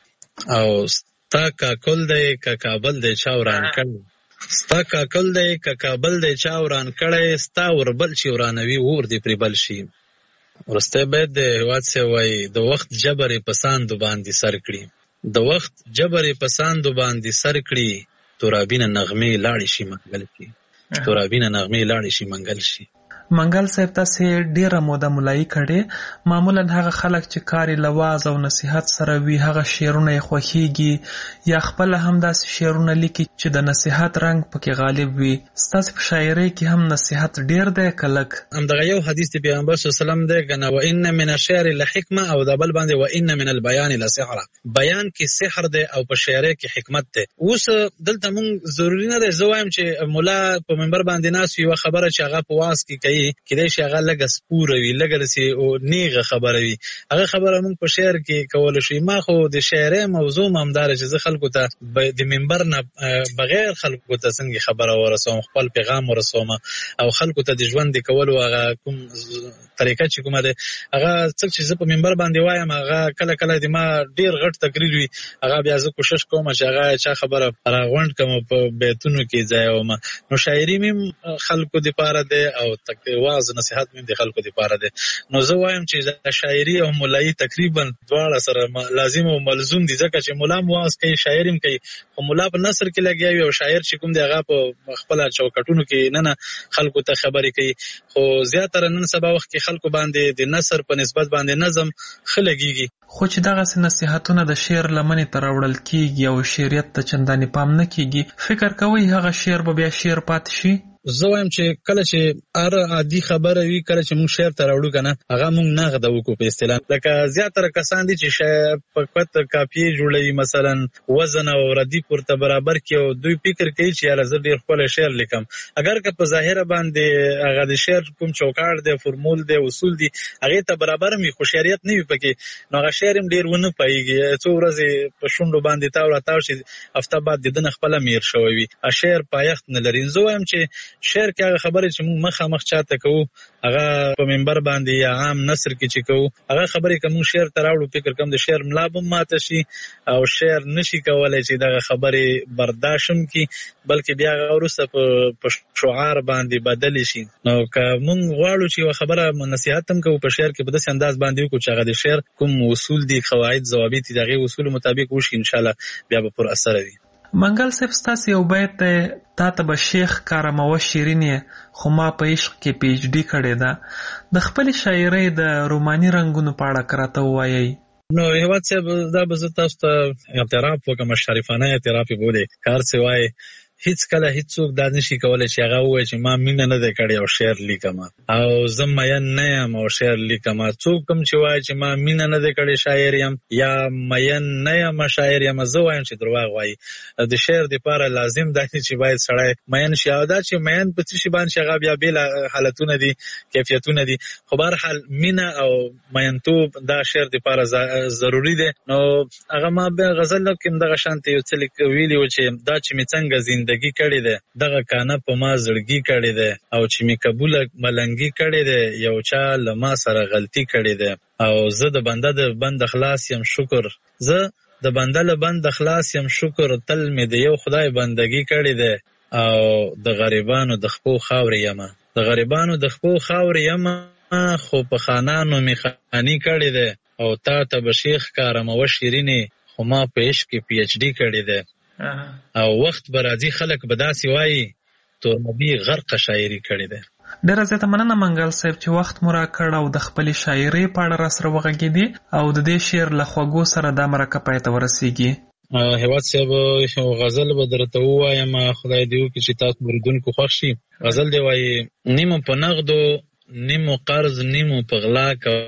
او ستا کاکل دی که کابل دی چا وران کړی، ستا کاکل دی که کابل دی چا وران کړی، ستا وربل چې ورانوي اور دې پرې بل شي. وروستی بیت د هېواد صاحب وایي: د وخت جبر یې په ساندو باندې سر کړي، د وخت جبر یې په ساندو باندې سر کړي، تورابینه نغمې لاړې شي منګل شي، تورابینه نغمې لاړې شي منګل شي. منګل صاحب، تاسې ډېره موده ملایي کړې. معمولا هغه خلک چې کار یې له واعظ او نصیحت سره وي، هغه شعرونه یې خوښیږي یا خپله هم داسې شعرونه لیکي چې د نصیحت رنګ پکې غالب وي. ستاسې په شاعرۍ کې هم نصیحت ډېر دی که لږ؟ همدغه یو حدیث د پیغمبر صلی الله علیه وسلم دی که نه: وان من الشعر لحکمه، او د بل باندې وان من البیان لسحره. بیان کې سحر دی او په شاعرۍ کې حکمت دی. اوس دلته مونږ ضروري نه دی زه وایم چې ملا په منبر باندې ناست وي، یوه خبره چې هغه په واعظ کې کوي کېدای شي هغه لږه سپوره وي، لږه داسې نیغه خبره وي، هغه خبره موږ په شعر کې کولی شو. ما خو د شاعرۍ موضوع هم همدا ده چې زه خلکو ته د منبر نه بغیر خلکو ته څنګه خبره ورسوم، خپل پیغام ورسوم، او خلکو ته د ژوند د کولو هغه کوم طریقه چې کومه ده، هغه څه چې زه په منبر باندې وایم، هغه کله کله د ما ډېر غټ تقریر وي، هغه بیا زه کوشش کوم چې هغه چا خبره راغونډ کړم په بیتونو کې ځایوم. نو شاعري مې خلکو دپاره دی او واعظ نصیحت مې د خلکو دپاره دی. نو زه وایم چې شاعري او ملایي تقریبا دواړه سره لازم او ملزوم دي، ځکه چې ملا هم واعظ کوي، شاعر هم کوي، خو ملا په نثر کې لګیا وي او شاعر چې کوم دی هغه په خپله چوکټونو کې نه خلکو ته خبرې کوي. خو زیاتره نن سبا وخت کې خلکو باندې د نثر په نسبت باندې نظم ښه لګېږي. خو چې دغسې نصیحتونه د شعر لمنې ته راوړل کېږي او شعریت ته چندانې پام نه کېږي، فکر کوئ هغه شعر به بیا شعر پاتې شي؟ زه وایم چې کله چې هر عادي خبره وي، کله چې موږ شعر ته راوړو که نه، هغه موږ نغده وکړو په اصطلاح. لکه زیاتره کسان دي چې فقط کاپیې جوړوي، مثلا وزن او ردیف ورته برابر کړي، او دوی فکر کوي چې یاره زه ډېر ښکلی شعر لیکم. اگر که په ظاهره باندې هغه د شعر کوم چوکاټ دی، فرمول دی، اصول دي، هغې ته برابر هم وي، خو شعریت نه وي پکې، نو هغه شعر هم ډېر ونه پوهېږي. څو ورځې په شونډو باندې تاو راتاو شي، هفته بعد د ده نه خپله میر شوی وي، شعر پایښت نه لري. زه وایم چې شعر کې هغه خبرې چې موږ مخامخ چاته کوو هغه په منبر باندې یا عام نثر کې چې کوو هغه خبرې کوم شعر ته راوړو فکر کوم د شعر ملا به ماته شي او شعر نشي کولای چې دغه خبرې برداشت کی بلکې بیا وروسته په شعار باندې بدل شي. نو که موږ غواړو چې خبره نصيحت هم کوو په شعر کې په داسې انداز باندې وکړو چې هغه د شعر کوم اصول دي قواعد ضوابط دي هغه اصول مطابق وشي ان شاء الله بیا به پر اثر وي. منګل صاحب ستاسو یو بیت تا ته به شیخ کارمو شیرین خو ما په عشق کې پی ایچ ډی کړی دا د خپل شاعرۍ د روماني رنگونو په اړه کراته وایي. نو هیواد صاحب دا به زه تاسو ته اعتراف وکړم شریفانه اعتراف یې بوله کار څه وایي هیڅ کله هیڅوک دا نشي کولای چې هغه وایي چې ما مینه نه ده کړې او شعر لیکم او زه مین نه یم او شعر لیکم. څوک کوم چې وایي چې ما مینه نه ده کړې شاعر یم یا مین نه یم شاعر یم زه وایم چې دروغ وایي. د شعر لپاره لازم ده چې باید سړی مین شي او دا چې مین په څه شي باندې هغه بیا بیل حالتونه دي کیفیتونه دي خو بهر حال مینه او مینتوب دا شعر لپاره ضروری ده. نو هغه ما به غزل کې دغه شانته یو څه ویلی و چې دا چې می څنګه زندگی کړی ده دغه کانه په ما زړګي کړی ده او چې می قبول ملنګي کړی ده یو چا لما سره غلطي کړی ده او زه د بنده د بند خلاص یم شکر زه د بنده له بند خلاص یم شکر تل می د یو خدای بندگی کړی ده او د غریبانو د خپو خاورې یم د غریبانو د خپو خاورې یم خو په خانانو می خانی کړی ده او تا ته به شیخ کارمو شیرینې خو ما په عشق کې پی ایچ ډی کړی ده او وخت به راځي خلک به داسې وایي تور نبی غرق شاعري کړې ده. ډېره زیاته مننه منګل صاحب چې وخت مو راکړ او د خپلې شاعرۍ په اړه راسره وغږېدې او د دې شعر له خوږو سره دا مرکه پای ته ورسیږي. هیواد صاحب غزل به درته ووایم خدای دې وکړي چې تاسو مریدونکو خوښ شي. غزل دی وایي نیمو په نغدو نیمو قرض نیمو په غلا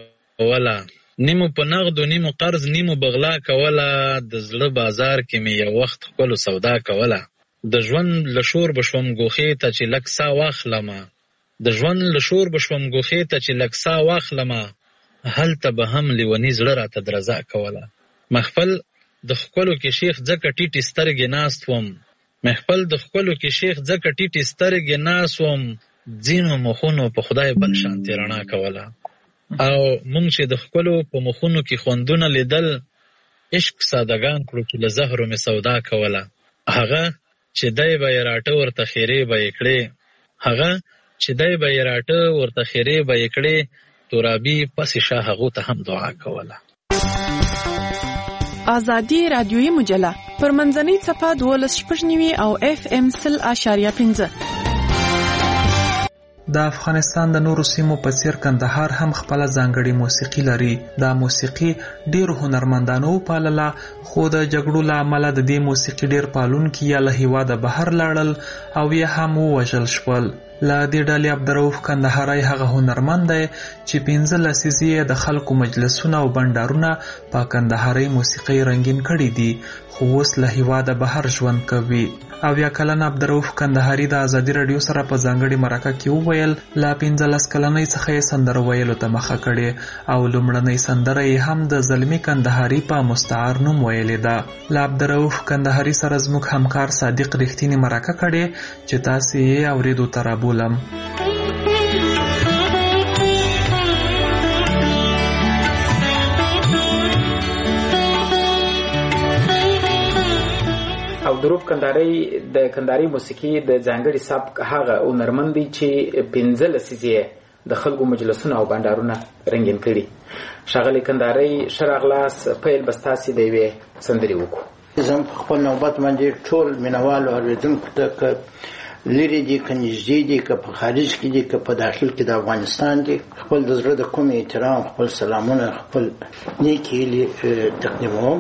کوله نیمو په نغدو نیمو قرض نیمو بغلا کوله د زړه بازار کې مې یو وخت خپل سودا کوله د ژوند لشور بشوم ګوخې ته چې لک سا واخلمه د ژوند لشور بشوم ګوخې ته چې لک سا واخلمه هلته به هم لیونی زړه راته درزا کوله محفل د خپلو کې شیخ ځکه ټیټې سترګې ناست وم محفل د خپلو کې شیخ ځکه ټیټې سترګې ناست وم ځینو مخونو په خدای بل شانتې رڼا کوله او مونږ چې د خپلو په مخونو کې خوندونه لیدل عشق سادهګان کړو چې له زهرو مې سودا کوله هغه چې دی به یې راټه ورته خیرې به یې کړې هغه چې دی به یې راټه ورته خیرې به یې کړې ترابي پسې شاه هغو ته هم دعا کوله. آزادي رادیویي مجله پر منځنۍ څپه 12.9 او FM 100.5 د افغانستان د نورو سیمو په څیر کندهار هم خپل ځانګړي موسیقي لري. دا موسیقي ډیر هنرمندانو پالله خو د جګړو له امله د دې موسیقي ډیر پالونکي یا له هیواده بهر لاړل او یا هم ووژل شول. له دې ډلې عبدالرؤف کندهاری هغه هنرمند دی چې 15 لسیزې د خلکو مجلسونه او بنډارونه په کندهاری موسیقي رنګین کړي دي خو اوس له هیواده بهر ژوند کوي. او یا کلن عبدالرؤف کندهاری د ازادي رادیو سره په ځانګړي مرکه کې وویل له 15 کلنۍ څخه یې سندره ویلو ته مخه کړې او لومړنۍ سندره یې هم د زلمی کندهاری په مستعار نوم ویلې ده. له عبدالرؤف کندهاری سره زموږ همکار صادق رښتینی مرکه کړې چې تاسو یې اوریدو ته رابولم. عبدالرؤف کندهاری د کندهاری موسیقي د ځانګړي سبک هغه هنرمند دی چې 15 لسیزې د خلکو مجلسونه او بنډارونه رنګین کړي. ښاغلی کندهاری ښه راغلاست. پیل به ستاسې د یوې سندرې وکړو. زه په خپل نوبت باندې ټول مینوالو اورېدونکو ته که لرې دي که نږدې دي که په خارج کې دي که په داخل کې د افغانستان دي خپل د زړه د کومې احترام خپل سلامونه خپل نیکې هیلې تقدیموم.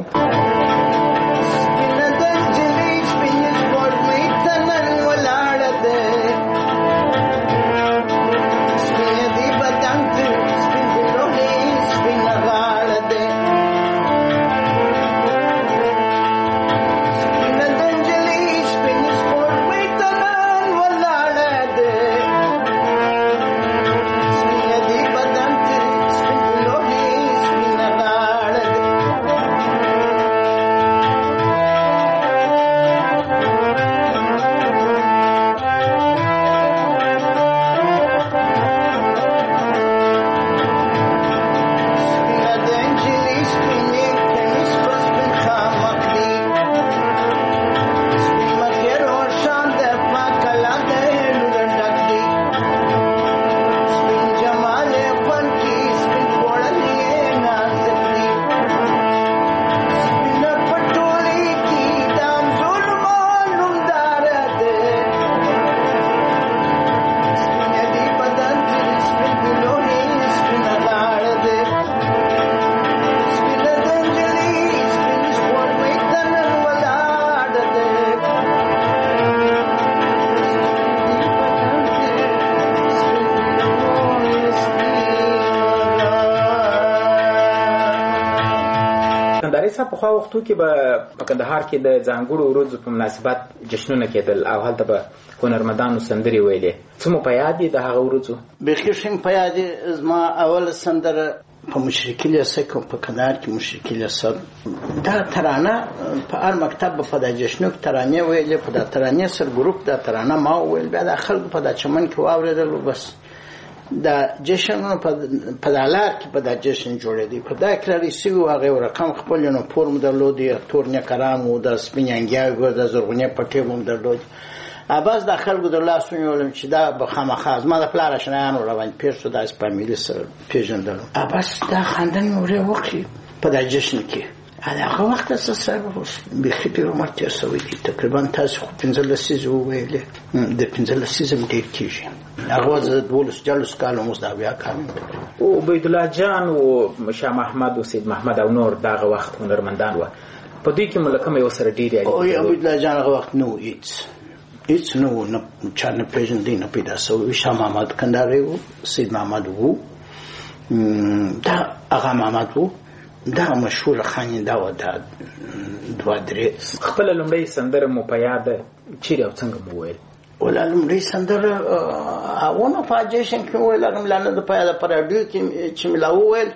صاحب په خوا وختو کې به په کندهار کې د ځانګړو ورځو په مناسبت جشنونه کېدل او هلته به هنرمندانو سندرې ویلې. څه مو په یاد دي د هغه ورځو؟ بیخي ښه مې په یاد دي. زما اوله سندره په مشرقي لیسه کې په کندهار کې مشرقي لیسه دا ترانه په هر مکتب په د جشنو کې ترانې ویلې، په د ترانې سر ګروپ د ترانه ما ویل، بیا د خلکو په د چمن کې واورېدل. بس د جشنونو په د لار کې په د جشن جوړېدی. په دا کلاري سوي هغه رقم خپل یونیفورم درلود، تورنه کرام او د سپین انګیا د زرغونې پټې هم درلود. اباس د خلکو د لاس ونیولم چې دا به خامخا ما د پلار آشنایانو روان پیر شو، داسې فامیلي سره پیژندلم. اباس دا خندن مې وکړي په دا جشن کې. هغه وخت څه سره بیخي پیر عمر تېر سوی دی. تقریبا تاسو خو 15 لسیزې وویلې، د 15 لسیزم ډېر کېږي. هغه د 12 کالو اوس دا بیا کار او عبیدالله جان او شاه محمد او سید محمد او نور دغه وخت هنرمندان وو. په دوی کې ملکه یو سره ډېرې اړیکې. او عبیدالله جان هغه وخت نو هیڅ نو چا نه پیژندی نه پیدا سوی. شاه محمد کندهاري وو، سید محمد وو، دا هغه محمد وو، دا مشهور خاننده و. دا دوه درې خپل لومړی سندره مو په یاد چیرې او څنګه مو ویل؟ ولا لومړی سندره اونه په جشن کې ویل، هغه لانه د پایا د پراډیو کې چې ملاو ویل.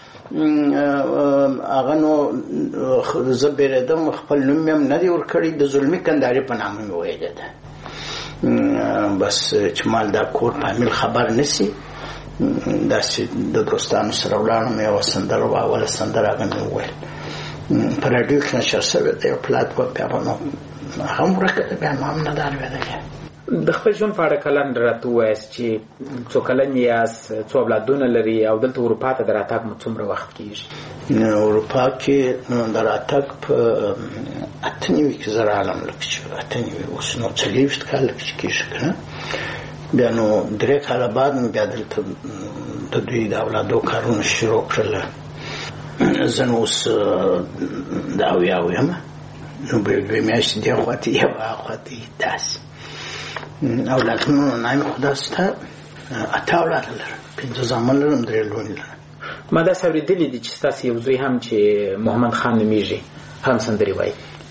هغه نو زبیردم خپل نوم هم نه دی ورکړی، د ظلمي کندهاري په نامه مې ویل ده. بس چې مال دا کور فامیل خبر نسی، داسې د دوستانو سره ولاړم. یوه سندره وه، اوله سندره هغه مې وویل. په راډیو کې نشر شوې ده، یو پلاتفورم بیا به نو هغه هم ورکه ده، بیا نو هم نه دا لوېدلی. د خپل ژوند په اړه کلن راته ووایاست چې څو کلن یاست، څو اولادونه لري او دلته اروپا ته د راتګ مو څومره وخت کېږي؟ اروپا کې د راتګ په 98 کې زه راغلم، لکه چې 98 اوس نو 40 کاله کېږي که نه. بیا نو 3 کاله بعد مې بیا دلته د دوی د اولادو کارونه شروع کړل. زه نو اوس د 70 یم، نو به 2 میاشتې دې خواته یو هغه خواته داسې اولادونو نه مې خدا سته 8 اولاد لرم، 5 زامن لرم، 3 لوڼې لرم. ما داسې اورېدلي دي چې ستاسو یو زوی هم چې محمد خان نومیږي هم سندرې وایي.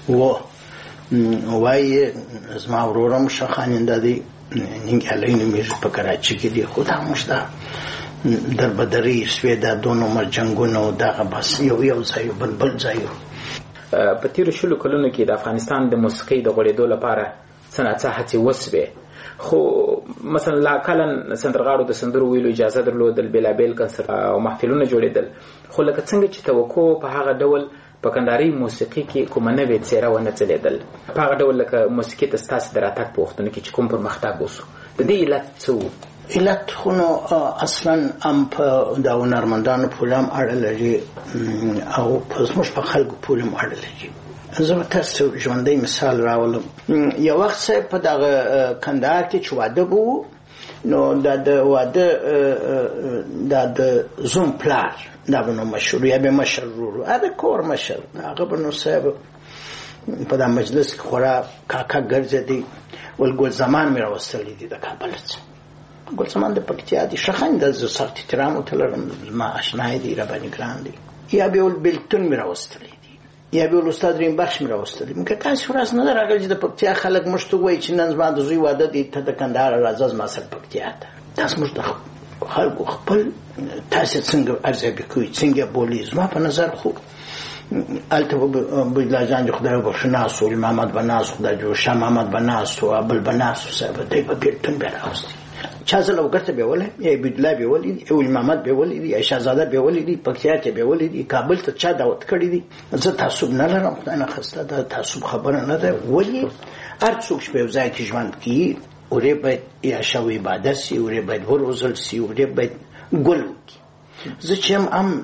وایي زما ورور هم ښه خاننده دی، ننګیالی نومیږي، په کراچي کې دی. خو دا موږ دا دربدري سوې دا 2 نمبر جنګونه او دغه بس یو ځای بل ځای. په تېرو 20 کلونو کې د افغانستان د موسیقۍ د غوړېدو لپاره څه ناڅه هڅې وسوې، خو مثلا لا کلن سندرغاړو د سندرو ویلو اجازه درلودل، بېلابېل کنسرت او محفلونه جوړېدل. خو لکه څنګه چې توقع په هغه ډول په کندهاري موسیقي کې کومه نوې څېره ونه ځلېدل، په هغه ډول لکه موسیقي ته ستاسې د راتګ په وختونو کې چې کوم پرمختګ وسو، د دې علت څه و؟ علت خو نو اصلا هم په د هنرمندانو پورې هم اړه لري او په زموږ په خلکو پورې هم اړه لري. زه به تاسو ژوندی مثال راولم. یو وخت صاحب په دغه کندهار کې چې واده به و، نو دا د واده دا د زوم پلار دا به نو مشهور یا به مشر ورور، دا کور مشر، هغه به نو صاحب په دا مجلس کې خورا کاکا ګرځېدی. ول ګل زمان مې راوستلی دي د کابل څخه. ګل زمان د پکتیا دي، ښه خاینده، زه سخت احترام ورته لرم، زما اشنای دي، راباندې ګران دي. یا به ول بېلتون مې راوستلی، یا به ول استاد ریم بخش مې راوستلی. موږ تاسې ورځ نه ده راغلې چې د پکتیا خلک موږ ته ووایي چې نن زما د زوی واده دی، ته د کندهار راځه زما سره پکتیا ته. دا زموږ د خلکو خپل تاسې څنګه ارزیابي کوئ، څنګه بولي. زما په نظر خو هلته عبیدالله جان د خدای وبخښي ناست و، محمد به ناست و، خدای جوړ شاه محمد به ناست و، بل به ناست و، صاحب دی به بېلتون بیا راوستي. چا زه لوګر ته بیولی، یا عبیدالله بیولی دي، یا محمد بیولی دي، یا شهزاده بیولی دي، پکتیا ته بیولی دي، کابل ته چا دعوت کړی دي. زه تعصب نه لرم، خدای نه خسته، دا تعصب خبره نه ده. ولې هر څوک چې په یو ځای کې ژوند کوي، ورې باید یا شو عبادت سي، ورې باید وروزل سي، ورې باید ګل وکړي. زه چې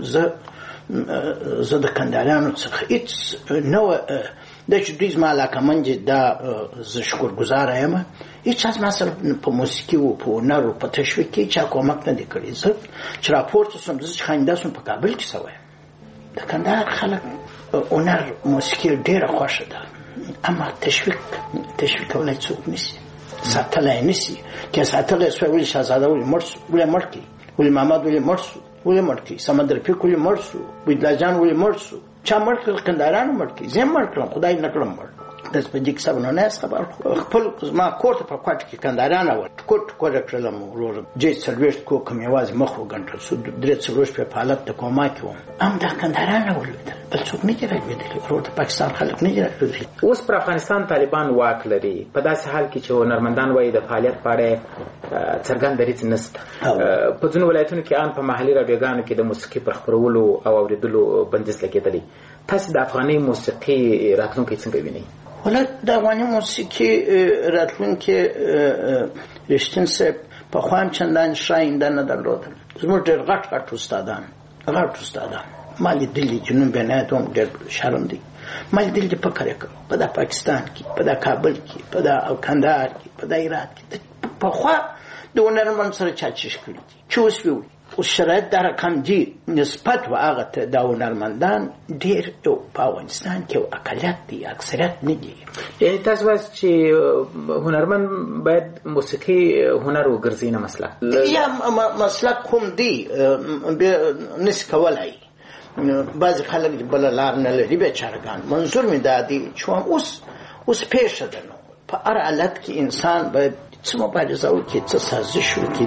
زه د کندهاریانو څخه هېڅ نه وه دا چې دوی زما علاقمند دي، دا زه شکرګزاره یم. هېڅ چا زما سره په موسیقي و، په هنر و، په تشویق کې چا کومک نه دی کړی. زه چې راپورته سوم، زه چې خاننده سوم په کابل کې سوی یم. د کندهار خلک هنر موسیقي ډېره خوښه ده، اما تشویق کولی څوک نشي، ساتلی نشي. که ساتلی سوی ولې شهزاده ولې مړ سو، ولې مړ کړي، ولې محمد ولې مړ سو، ولې مړ کړي، سمندر پیک ولې مړ سو، عبیدالله جان ولې مړ سو، چا مړ کړل کندهاریانو مړ کړي زه مړ کړم خدای نه کړم مړ داس په دې کې سب نه ناس خبر خپل ما کوټه په کوټه کې کندهاریان و کوټه کړلم ورور جې سرویس کو کوم یواز مخ وګنټل سو درې څلور په حالت ته کومه کې هم دا کندهاریان ولید بل څوک نه راغلی ورور د پاکستان خلک نه راغلی. اوس پر افغانستان طالبان واک لري په داسې حال کې چې هنرمندان وایي د فعالیت په اړه څرګند دریځ نشته. په ځینو ولایتونو کې ان په محلي رادیوګانو کې د موسیقي پر خپرولو او اوریدلو بندیز لګېدلی. تاسو د افغاني موسیقي راتلونکی څنګه وینئ؟ ولا د افغاني موسیقي راتلونکي رښتین صاحب په خوان چندان شاینده نه درلودل. زموږ ډېر غټ استادان مالی دلی جنوب بناتوم ډېر شرم دی. مالی دلی په کار کوي په د پاکستان کې په د کابل کې په د کندهار کې په د هرات کې په خوا د هنرمند سره چاچش کړی دي چې اوس وي او شرایط در کم دي نسبت و هغه ته د هنرمندان ډېر په افغانستان کې اقلیت دي اکثریت نه دي. تاسو وایئ چې هنرمند باید موسیقي هنر وګرځي نه مسلک یا مسلک کوم دی نس کولای بعض خلک بل لار نه لري بیچارهګان. منظور می دادی چې اوس پیښه ده نو په هر حالت کې انسان باید څه مبارزه وکړي څه سازش وکړي.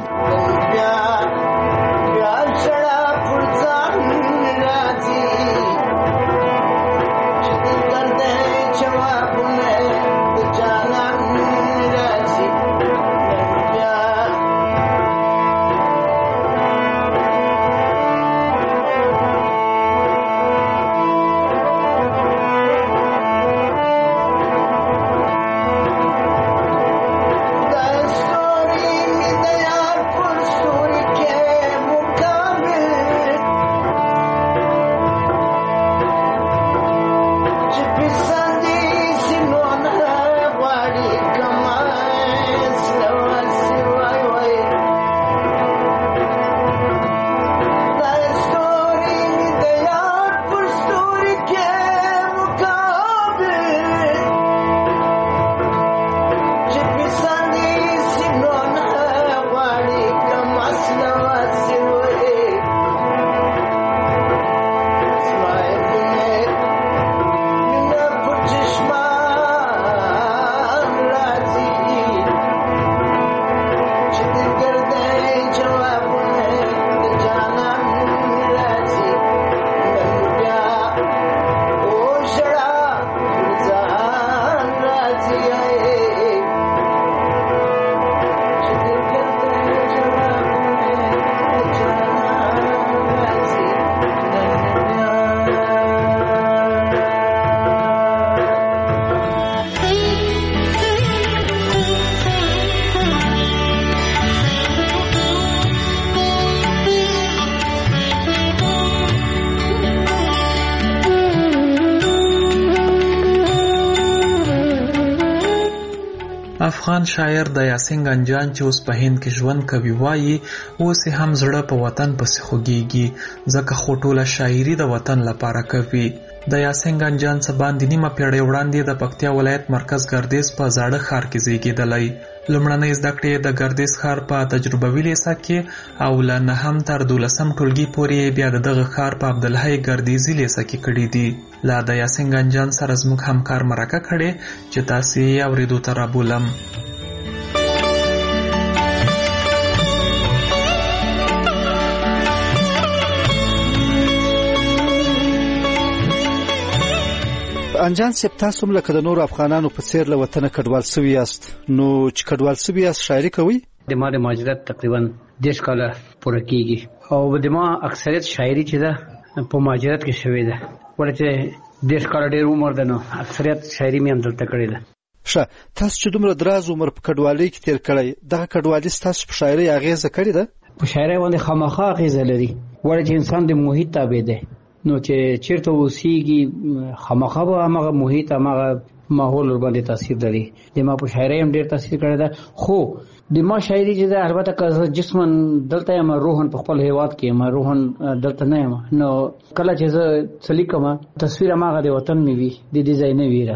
افغان شاعر د یاسین ګنجان چې اوس په هند کې ژوند کوي وایي اوس هم زړه په وطن پسې خوږیږي ځکه خو ټوله شاعري د وطن لپاره کوي. د یاسین ګنجان څه باندې نیمه پیړۍ وړاندې د پکتیا ولایت مرکز ګردیز په زاړه ښار کې زیږېدلی. لومړنۍ زده کړې د ګردیز ښار په تجربوي لیسه کې او له 9 تر 12 ټولګي پورې بیا د دغه ښار په عبدالحی ګردیزي لیسه کې کړي دي. لا د یاسین ګنجان سره زموږ همکار مرکه کړې چې تاسې یې اورېدو ته رابولم. انجان صاحب تاسو هم لکه د نور افغانانو په څیر له وطنه کډوال سوي یاست، نو چې کډوال سوي یاست شاعري کوي؟ د ما د مهاجرت تقریبا 10 کاله پوره کیږي او د ما اکثریت شاعري چې ده په مهاجرت کې شوې ده، ورته 10 کاله ډېر عمر ده نو اکثریت شاعري مې هم دلته کړې ده. ښه، تاسو چې دومره دراز عمر په کډوالۍ کې تیر کړی، دغه کډوالي ستاسو په شاعري اغیزه کړې ده؟ په شاعري باندې خامخا اغیزه لري، ورته انسان د محیط تابع ده، نو چې چیرته اوسېږي خامخا به هغه محیط هغه ماحول ور باندې تاثیر لري. د ما په شاعري هم ډېر تاثیر کړی ده، خو د ما شاعري چې ده البته که جسمن دلته یم، روحن په خپل هیواد کې یم، روحن دلته نه یم، نو کله چې زه څه لیکم تصویر هغه د وطن مې وي، د دې ځای نه وي را سره،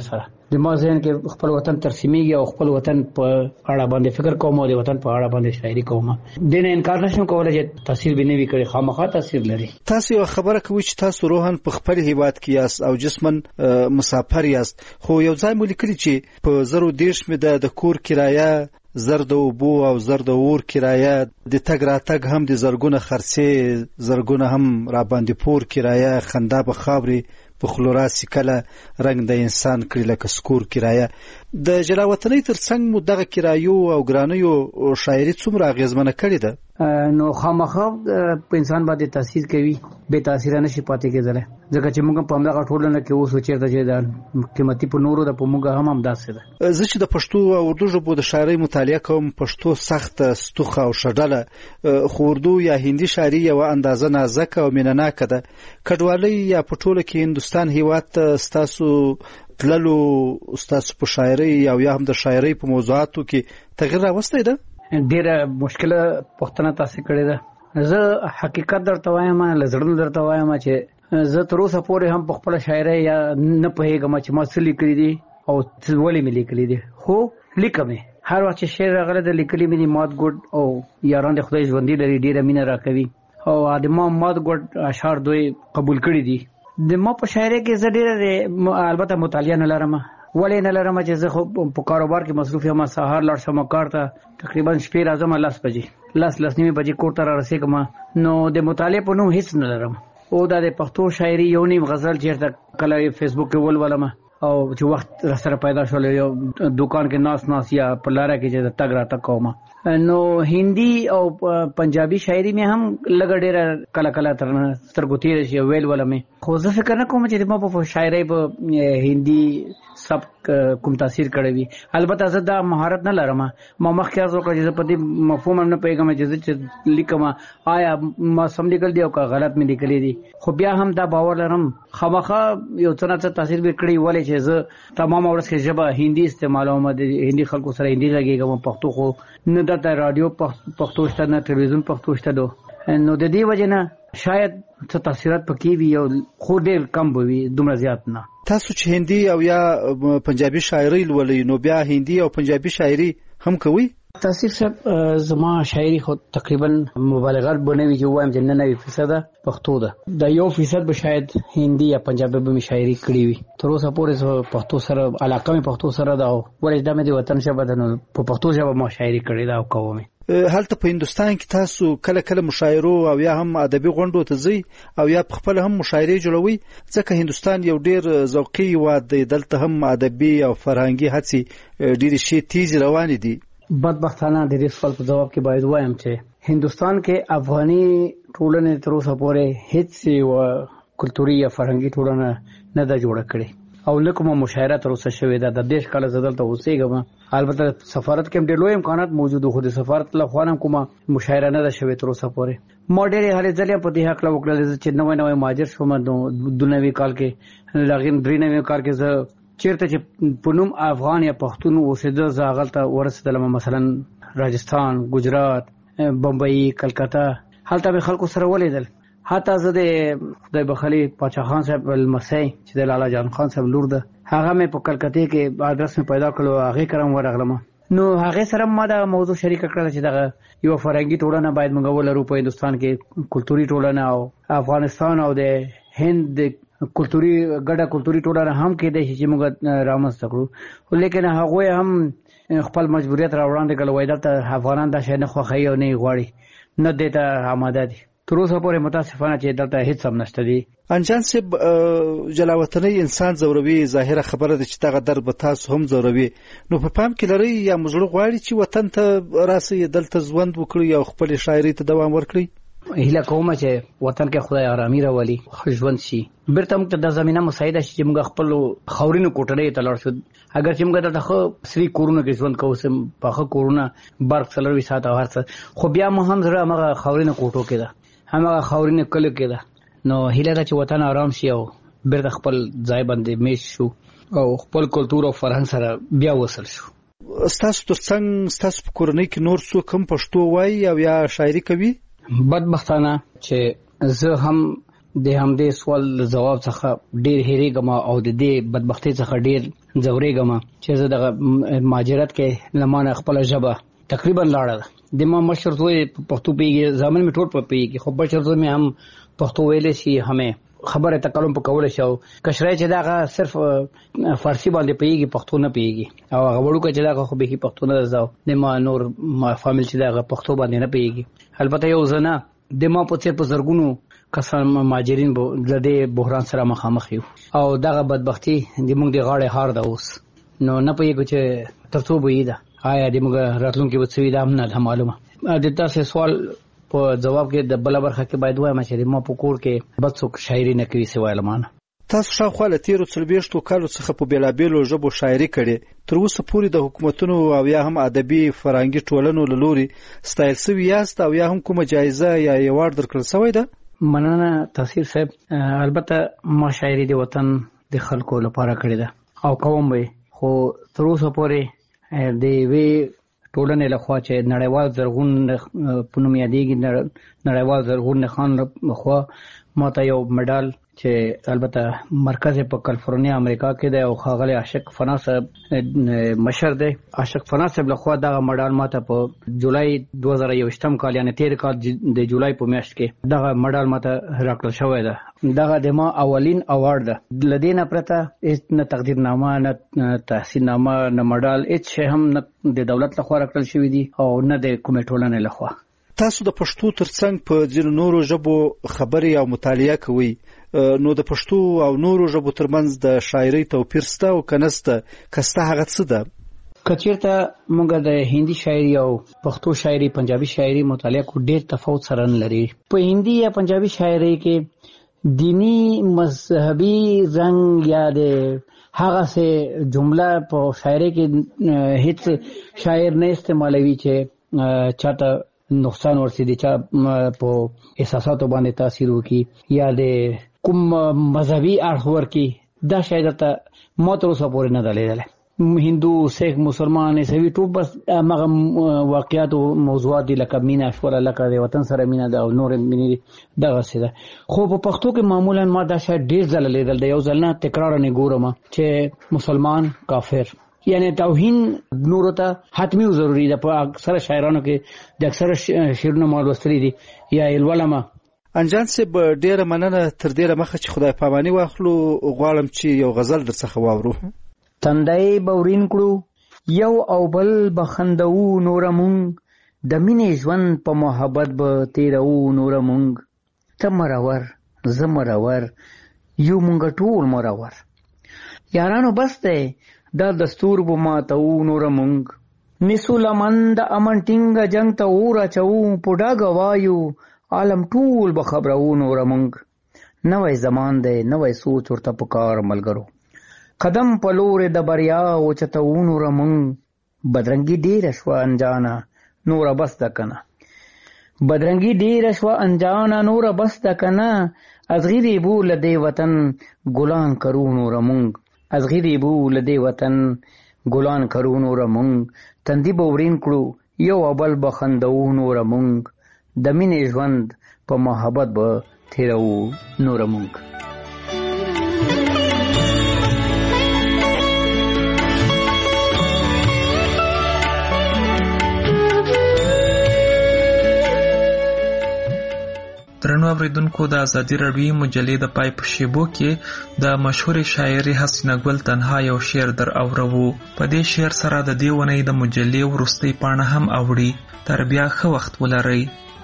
د ما ذهن کې خپل وطن ترسیمیږي او خپل وطن په اړه باندې فکر کوم او د وطن په اړه باندې شاعري کوم. دینه انکار نشم کولای چې تاثیر به نه وي کړی، خامخا تاثیر لري. تاسو یو خبره کوي چې تاسو روحن په خپل هیواد کې یاست او جسمن مسافر یاست، خو یو ځای مو لیکلي چې په 0.10 مې د کور کرایه، زر د اوبو او زر د اور کرایه، د تګ راتګ هم د زرګونه خرڅې، زرګونه هم را باندې پور کرایه، خندا په خاوري په خلوراسي کله رنګ د انسان کړي لکه سکور کرایه. د جلاوطنۍ ترڅنګ مو دغه کرایو او ګرانیو شاعري څومره اغیزمنه کړې ده؟ نو خامخا په انسان باندې تاثیر کوي، به تاثیر نشي پاتې کېدل، ځکه چې موږ په همدغه ټولنه کې اوس چیرته چې د قیمتي په نورو د په موږ هم همداسې ده. زه چې د پښتو او اردو ژبو د شاعرۍ مطالعه کوم، پښتو سخته، ستوخه او شډله، خو اردو یا هندي شاعري یو اندازه نازکه او مینناکه ده. کډوالۍ یا په ټوله کې هندوستان هیواد ته ستاسو تللو، ستاسو په شاعرۍ او یا هم د شاعرۍ په موضوعاتو کې تغیر راوستی ده؟ ډیره مشکله پښتنه تاسو کړې ده. زه حقیقت درته وایم، لزړم درته وایم چې زه تر اوسه پورې هم په خپل شاعرۍ یا نه پوهیږم چې ما څه لیکلي دي او ولې مې لیکلي دي، خو لیکم هر وخت چې شعر راغلی د لیکلي مې دي. مات ګډ او یاران د خدای ژوندي لري، ډیره مینه راکوي او د ما مات ګډ اشعار دوی قبول کړي دي. د ما په شاعرۍ کې زه ډیره البته مطالعه نه لرم، ولې نه لرم چې زه خو په کاروبار کې مصروف یم. سهار لاړ شم کار ته، تقریبا شپې راځم 10 بجې، 10:30 بجې کور ته را رسېږم. نو د مطالعې په نوم هیڅ نه لرم. او دا د پښتو شاعري یو نیم غزل چیرته کله فیسبوک کې ولولم او چې وخت را سره پیدا شول یو دکان کې ناس یا په لاره کې چې تګ را تک کوم. نو هندي او پنجابي شاعري مې هم لګ ډېر کله تر سترګو تیر شي ویل ولمه. خو زه فکر نه کوم چې ما په شاعري په هندي سب کوم تاثیر کړی وي. البته زه دا مهارت نه لرم. ما مخکې ازو کړی چې په دې مفهوم نه پیګم چې لیکم آیا ما سم لیکل دی او که غلط مې لیکلی دي، خو بیا هم دا باور لرم خامخا یو څه تاثیر به کړی. ولې چې زه تمام ورځ کې ژبه هندي استعمالوم، د هندي خلکو سره هندي لګیږم، پښتو خو نه د رادیو پښتو شته، نه ټلویزیون پښتو شته. نو د دې وجه نه شاید څه تاثیرات پکې وي او خو ډېر کم به وي، دومره زیات نه. تاسو چې هندي او یا پنجابي شاعري لولئ، نو بیا هندي او پنجابي شاعري هم کوي؟ تاثیر صاحب زما شاعري خو تقریبا مبالغه بنوي چې وایم چې 99% پښتو ده. د 1% به شاید هندي یا پنجابي به شاعري کړی وي. تر اوسه پورې پښتو سره علاقه مې پښتو سره ده او ولې دا مې د وطن ژبه ده، نو په پښتو ژبه ما شاعري کړې ده او کوم. هلته په هندوستان کې تاسو کله مشاعرو او یا هم ادبي غونډو ته ځئ او یا خپل هم مشاعرې جوړوي؟ ځکه هندوستان یو ډیر ذوقي هیواد دی، دلته هم ادبي او فرهنګي هڅې ډېرې شي تیز روانې دي. بدبختانه د دې سوال په جواب کې باید وایم چې هندوستان کې افغاني ټولنې تر اوسه پورې هیڅ یو کلتوري یا فرهنګي ټولنه نه ده جوړه کړې او لکه مشاعره تر اوسه شوې ده. د دیش کله زدل ته اوسېږم، البته سفارت کې هم ډېر لوی امکانات موجود خو د سفارت له خوا هم کومه مشاعره نه ده شوې تر اوسه پورې. ما ډېرې هلې ځلې په دې هکله وکړل چې نوی مهاجر شوم 92 کال کې، لغین 93 کال کې زه چیرته چې په نوم افغان یا پښتون اوسېده زه هغلته ورسېدلم، مثلا راجستان، ګجرات، بمبئی، کلکته. هلته به خلکو سره ولیدل. حتی زه د خدای بخلي پاچا خان صاحب المسی چې د لالا جان خان صاحب لور ده، هغه مې په کلکته کې ادرس مې پیدا کړو، هغه کرم ورغلم. نو هغه سره ما دا موضوع شریک کړل چې دغه یو فرهنګي ټولنه باید موږ ولرو په هندستان کې، کلتوري ټولنه او افغانستان او د هند کلتوري ګډه کلتوري ټولنه هم کې دی چې موږ رامنځته کړو. لیکن هغه هم خپل مجبوریت راوړاندې کړل، وای دلته افغانان دا شی نه خوښوي او نه غواړي، نه دته آماده دي. تر اوسه پورې متاسفانه چې دلته هیڅ هم نشته دي. انجان صاحب، جلاوطنۍ انسان زوروي، ظاهره خبره ده چې دغه درد به تاسو هم زوروي. نو په پام کې لرئ یا مزړه غواړي چې وطن ته راسئ، دلته ژوند وکړي او خپل شاعري ته دوام ورکړي؟ هیله کوم چې وطن کې خدای آرامي راولي، ژوند شي. بیرته موږ ته د زمينه مساعده شي چې موږ خپل خاورینو کوټړې ته لاړ شو. اگر چې موږ دلته خو سری کورونه کې ژوند کوو، سم په خو کورونه برق سلوي ساعت او هر څه، خو بیا مو هم زړه هغه خاورینو کوټو کې ده، هغه خاورینو کلو کې ده. نو هیله ده چې وطن آرام شي او بیرته خپل ځای باندې میش شو او خپل کلتور او فرهنګ سره بیا وصل شو. ستاسو ترڅنګ ستاسو په کورنۍ کې نور څوک هم پښتو وایي او یا شاعري کوي؟ بدبختانه چې زه هم د همدې سوال جواب څخه ډیر هېریږم او د دې بدبختۍ څخه ډیر ځورېږم چې زه دغه مهاجرت کې لمانه خپل ژبه تقریبا لاړه د ما مشر زوی پښتو پیږي ځامن می ټول پیږي خو بشر زوی می هم پښتو ویلې شي همه خبره تکلم په کول شو کشرای چې دا صرف فارسی باندې پیږي پښتو نه پیږي او هغه وړو کې چې دا خو به پښتو نه زاو د ما نور ما فامیل چې دا پښتو باندې نه پیږي البته یو زنه د ما په څیر په زرګونو کسان مهاجرین د دې بحران سره مخامخ یو او دغه بدبختی د موږ د غاړې هار ده اوس نو نه پیږي چې ترڅو به دا آیا د موږ راتلونکي وڅوي دا هم نه معلومه د تاسو سوال په جواب کې د بل برخه کې باید وایم چې ما په کور کې بد څوک شاعري نه کوي سوای لمانه تاسو شاوخوا له 13 کالو څخه په بیلابېلو ژبو شاعري کړې تر اوسه پورې د حکومتونو او یا هم ادبي فرهنګي ټولنو له لوري ستایل سوي یاست او یا هم کومه جایزه یا ایوارډ درکړل شوی ده مننه تاثیر صاحب البته ما شاعري د وطن د خلکو لپاره کړې ده او کوم به خو تر اوسه پورې د وی ټولنې لخوا چې نړیوال زرغون پونم یادېږي نړیوال زرغون خان لخوا ماته یو مډال چې البته مرکز په کالیفورنیا امریکا کې دی او خاغلی عاشق فنا صاحب مشر دی عاشق فنا صاحب لخوا دا مډال ماته په جولای 2021 کال یعنی 13 کال د جولای په میاشت کې دا مډال ماته راکړل شوی دی دا د ما اولین اوارد ده لدینه پرته هیڅ نه تقدیرنامه نه تحسین نامه نه مډال هیڅ شی هم نه د دولت لخوا راکړل شوی دی او نه د کومې ټولنې لخوا تاسو د پښتو ترڅنګ په ځینو نورو ژبو خبري او مطالعه کوئ نو د پښتو او نورو ژبو ترمنځ د شاعرۍ توپیر شته او کنهسته کسته هغه څه ده کچیرته موږ د هندي شاعري او پښتو شاعري پنجابي شاعري مطالعه کو ډېر تفاوت سره لري په هندي یا پنجابي شاعري کې دینی مذهبي رنگ یا د هغه سه جمله په شاعري کې هیڅ شاعر نه استعمالوي چې چاته نقصان ورسېږي چې په احساساتو باندې تاثیر وکړي یا د کوم مذهبي اړخ ورکړي دا شاید ته ماترو سپورې نه دلیدل هندو سیخ مسلمان عیسوي ټول بس هغه واقعیات او موضوعات دي لکه مینا شوره لکه د وطن سره مینا د نور مینې دغه څه ده خو په پښتو کې معمولا ما دا شاید ډیر ځله لیدل دی یو ځل نه تکرار نه ګورم چې مسلمان کافر یعنی توهین نور ته حتمی ضروری ده په اکثر شاعرانو کې د اکثر شعرونو مال وستري دي یا الولما انجان سه ډیره مننه تر ډیره مخه چې خدای پامانی واخلو غواړم چې یو غزل درڅخه واورو تندای بورین کړو یو او بل بخندو نور مونږ د مینې ژوند په محبت به تیرو نور مونږ ته مرور زمرور یو مونږ ټول مرور یارانو بس ته دا دستور بو ماتو نور مونږ نسو لمن د امن ټینګ جنگ ته اور اچو پډا غوایو عالم ټول به خبرو نور مونږ نوې زمان دی نوې سوچ ورته پکار ملګرو قدم پلور د بریا او چته نور مونږ بدرنګي ډیر شو انجانا نور بس دکنه بدرنګي ډیر شو انجانا نور بس دکنه ازغری بو لدی وطن ګلان کرو نور مونږ ازغری بو لدی وطن ګلان کرو نور مونږ تندی بورین کړو یو بل بخندو نور مونږ د مینې ژوند په محبت به تیرو نور مونږ درنو اوریدونکو د ازادي راډیو مجلې د پای په شیبو کې د مشهور شاعر حسینه ګل تنها یو شعر در اورو په دې شعر سره د دې ونې د مجلې ورستۍ پاڼه هم اوړي تر بیا ښه وخت ولرئ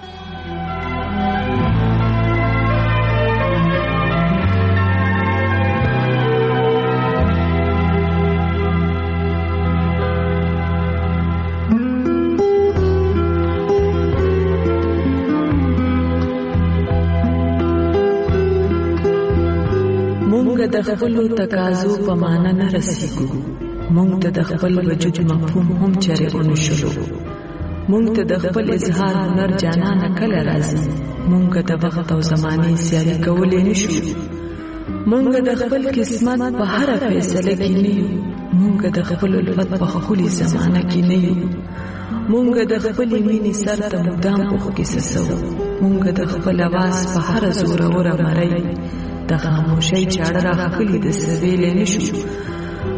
د خپل تقاضو په معنا نه رسیږو مونږ ته د خپل وجود مفهوم هم چره ونشلو مونږ ته د خپل اظهار هنر جانان کله راځي مونږ د وخت او زمانه سیالي کولې نشو مونږ د خپل قسمت په هر فیصله کې نه یو مونږ د خپل الفت په خولي زمانه کې نه یو مونږ د خپل مینې سر ته مدام په کې سسو مونږ د خپل आवाज په هر زور اور مړی د خاموشۍ چاړه راخلي د سویل نشو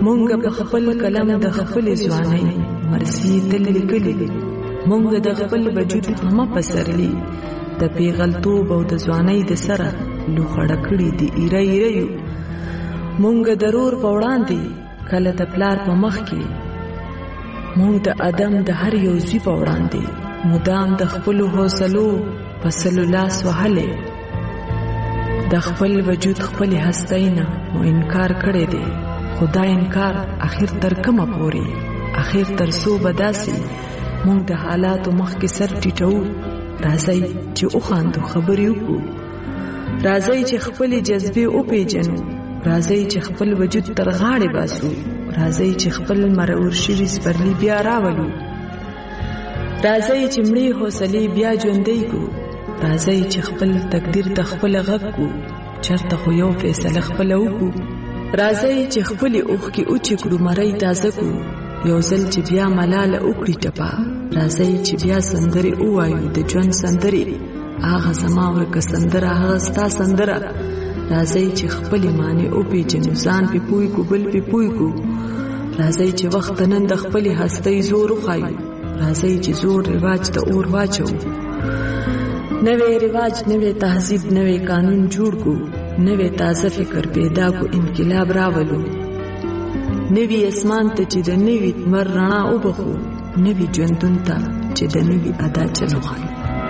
مونږ په خپل قلم د خپل ځوانۍ مرسي تل لیکلي مونږ د خپل وجود هم پسرلی د پیغلتوب او د ځوانۍ د سره لوخړه کړي دي ایره مونږ ضرور په وړاندې کله د پلار په مخ کې مونږ د ادم د هر یو زی په وړاندې مدام د خپل حوصلو پسلو لاس وهلې د خپل وجود خپل هستینا مو انکار کړی دی خدا انکار اخر تر کومه پوري اخر تر سو بداسي مونږ د حالاتو مخ کې سر ټیټو راځي چې او خاندو خبرې وکړو راځي چې خپل جذبه او پیجنو راځي چې خپل وجود تر غاړې باسو راځي چې خپل مرور شوي سپرلی بیا راولو راځي چې مړی حوصله بیا ژوندۍ کو راځي چې خپل تقدیر ته خپل غږ کو چرته خو یو فیصله خپل وکړو راځي چې خپل اوخ کې اوچ کړو مړی تازه کو یو ځل چې بیا ملاله وکړي ټپا راځي چې بیا سندري وایو د ژوند سندري هغه زما ورکه سندره هغه ستا سندره راځي چې خپل معنی او پیژنو ځان په پوي کو بل په پوي کو راځي چې وخت نن د خپل هستۍ زور وخایو راځي چې زور رواج ته اور واچو نوې رواج نوې تهذیب نوې قانون جوړ کو نوې تازه فکر پیدا کو انقلاب راولو نوې اسمان ته چې د نوې مر رڼا وبخو نوې ژوندون ته چې د نوې ادا چلو خایو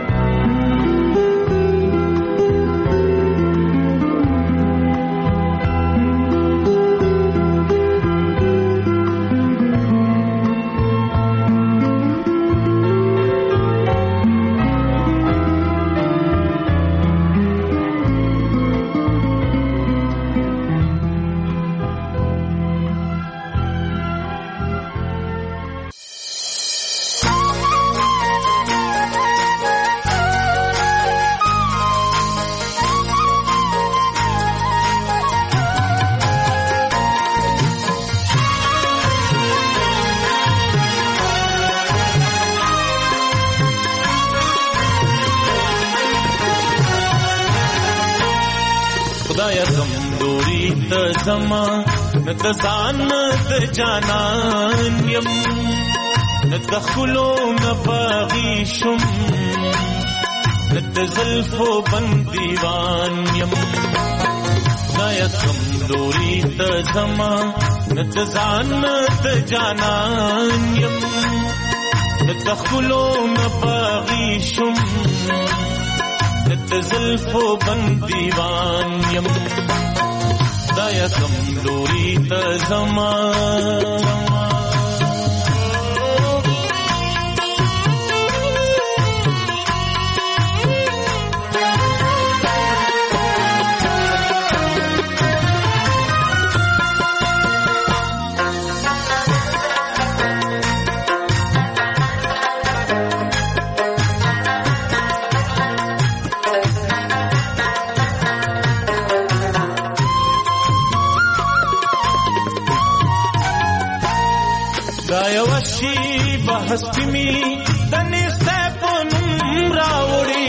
د ځان د جانان یم د خلو نه باغی شم د زلفو بندیوان یم دا کمزوري ته زما د ځان د جانان یم د خلو نه باغی شم د زلفو بندیوان یم دا کمزوري ته زما هستی دنسته پنم راوڑی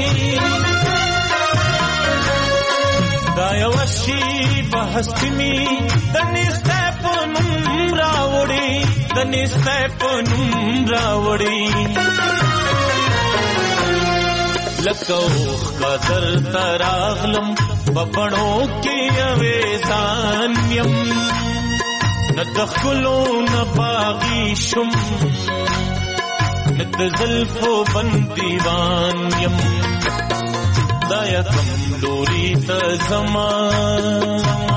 دا یوشی بهستی دنسته پنم راوڑی دنسته پنم راوڑی لکوخ قدر تراغلم ببڑو کی اویزان یم ندخلو نباغی شم ند زلفو بندیوان یم دا کمزوری ته زما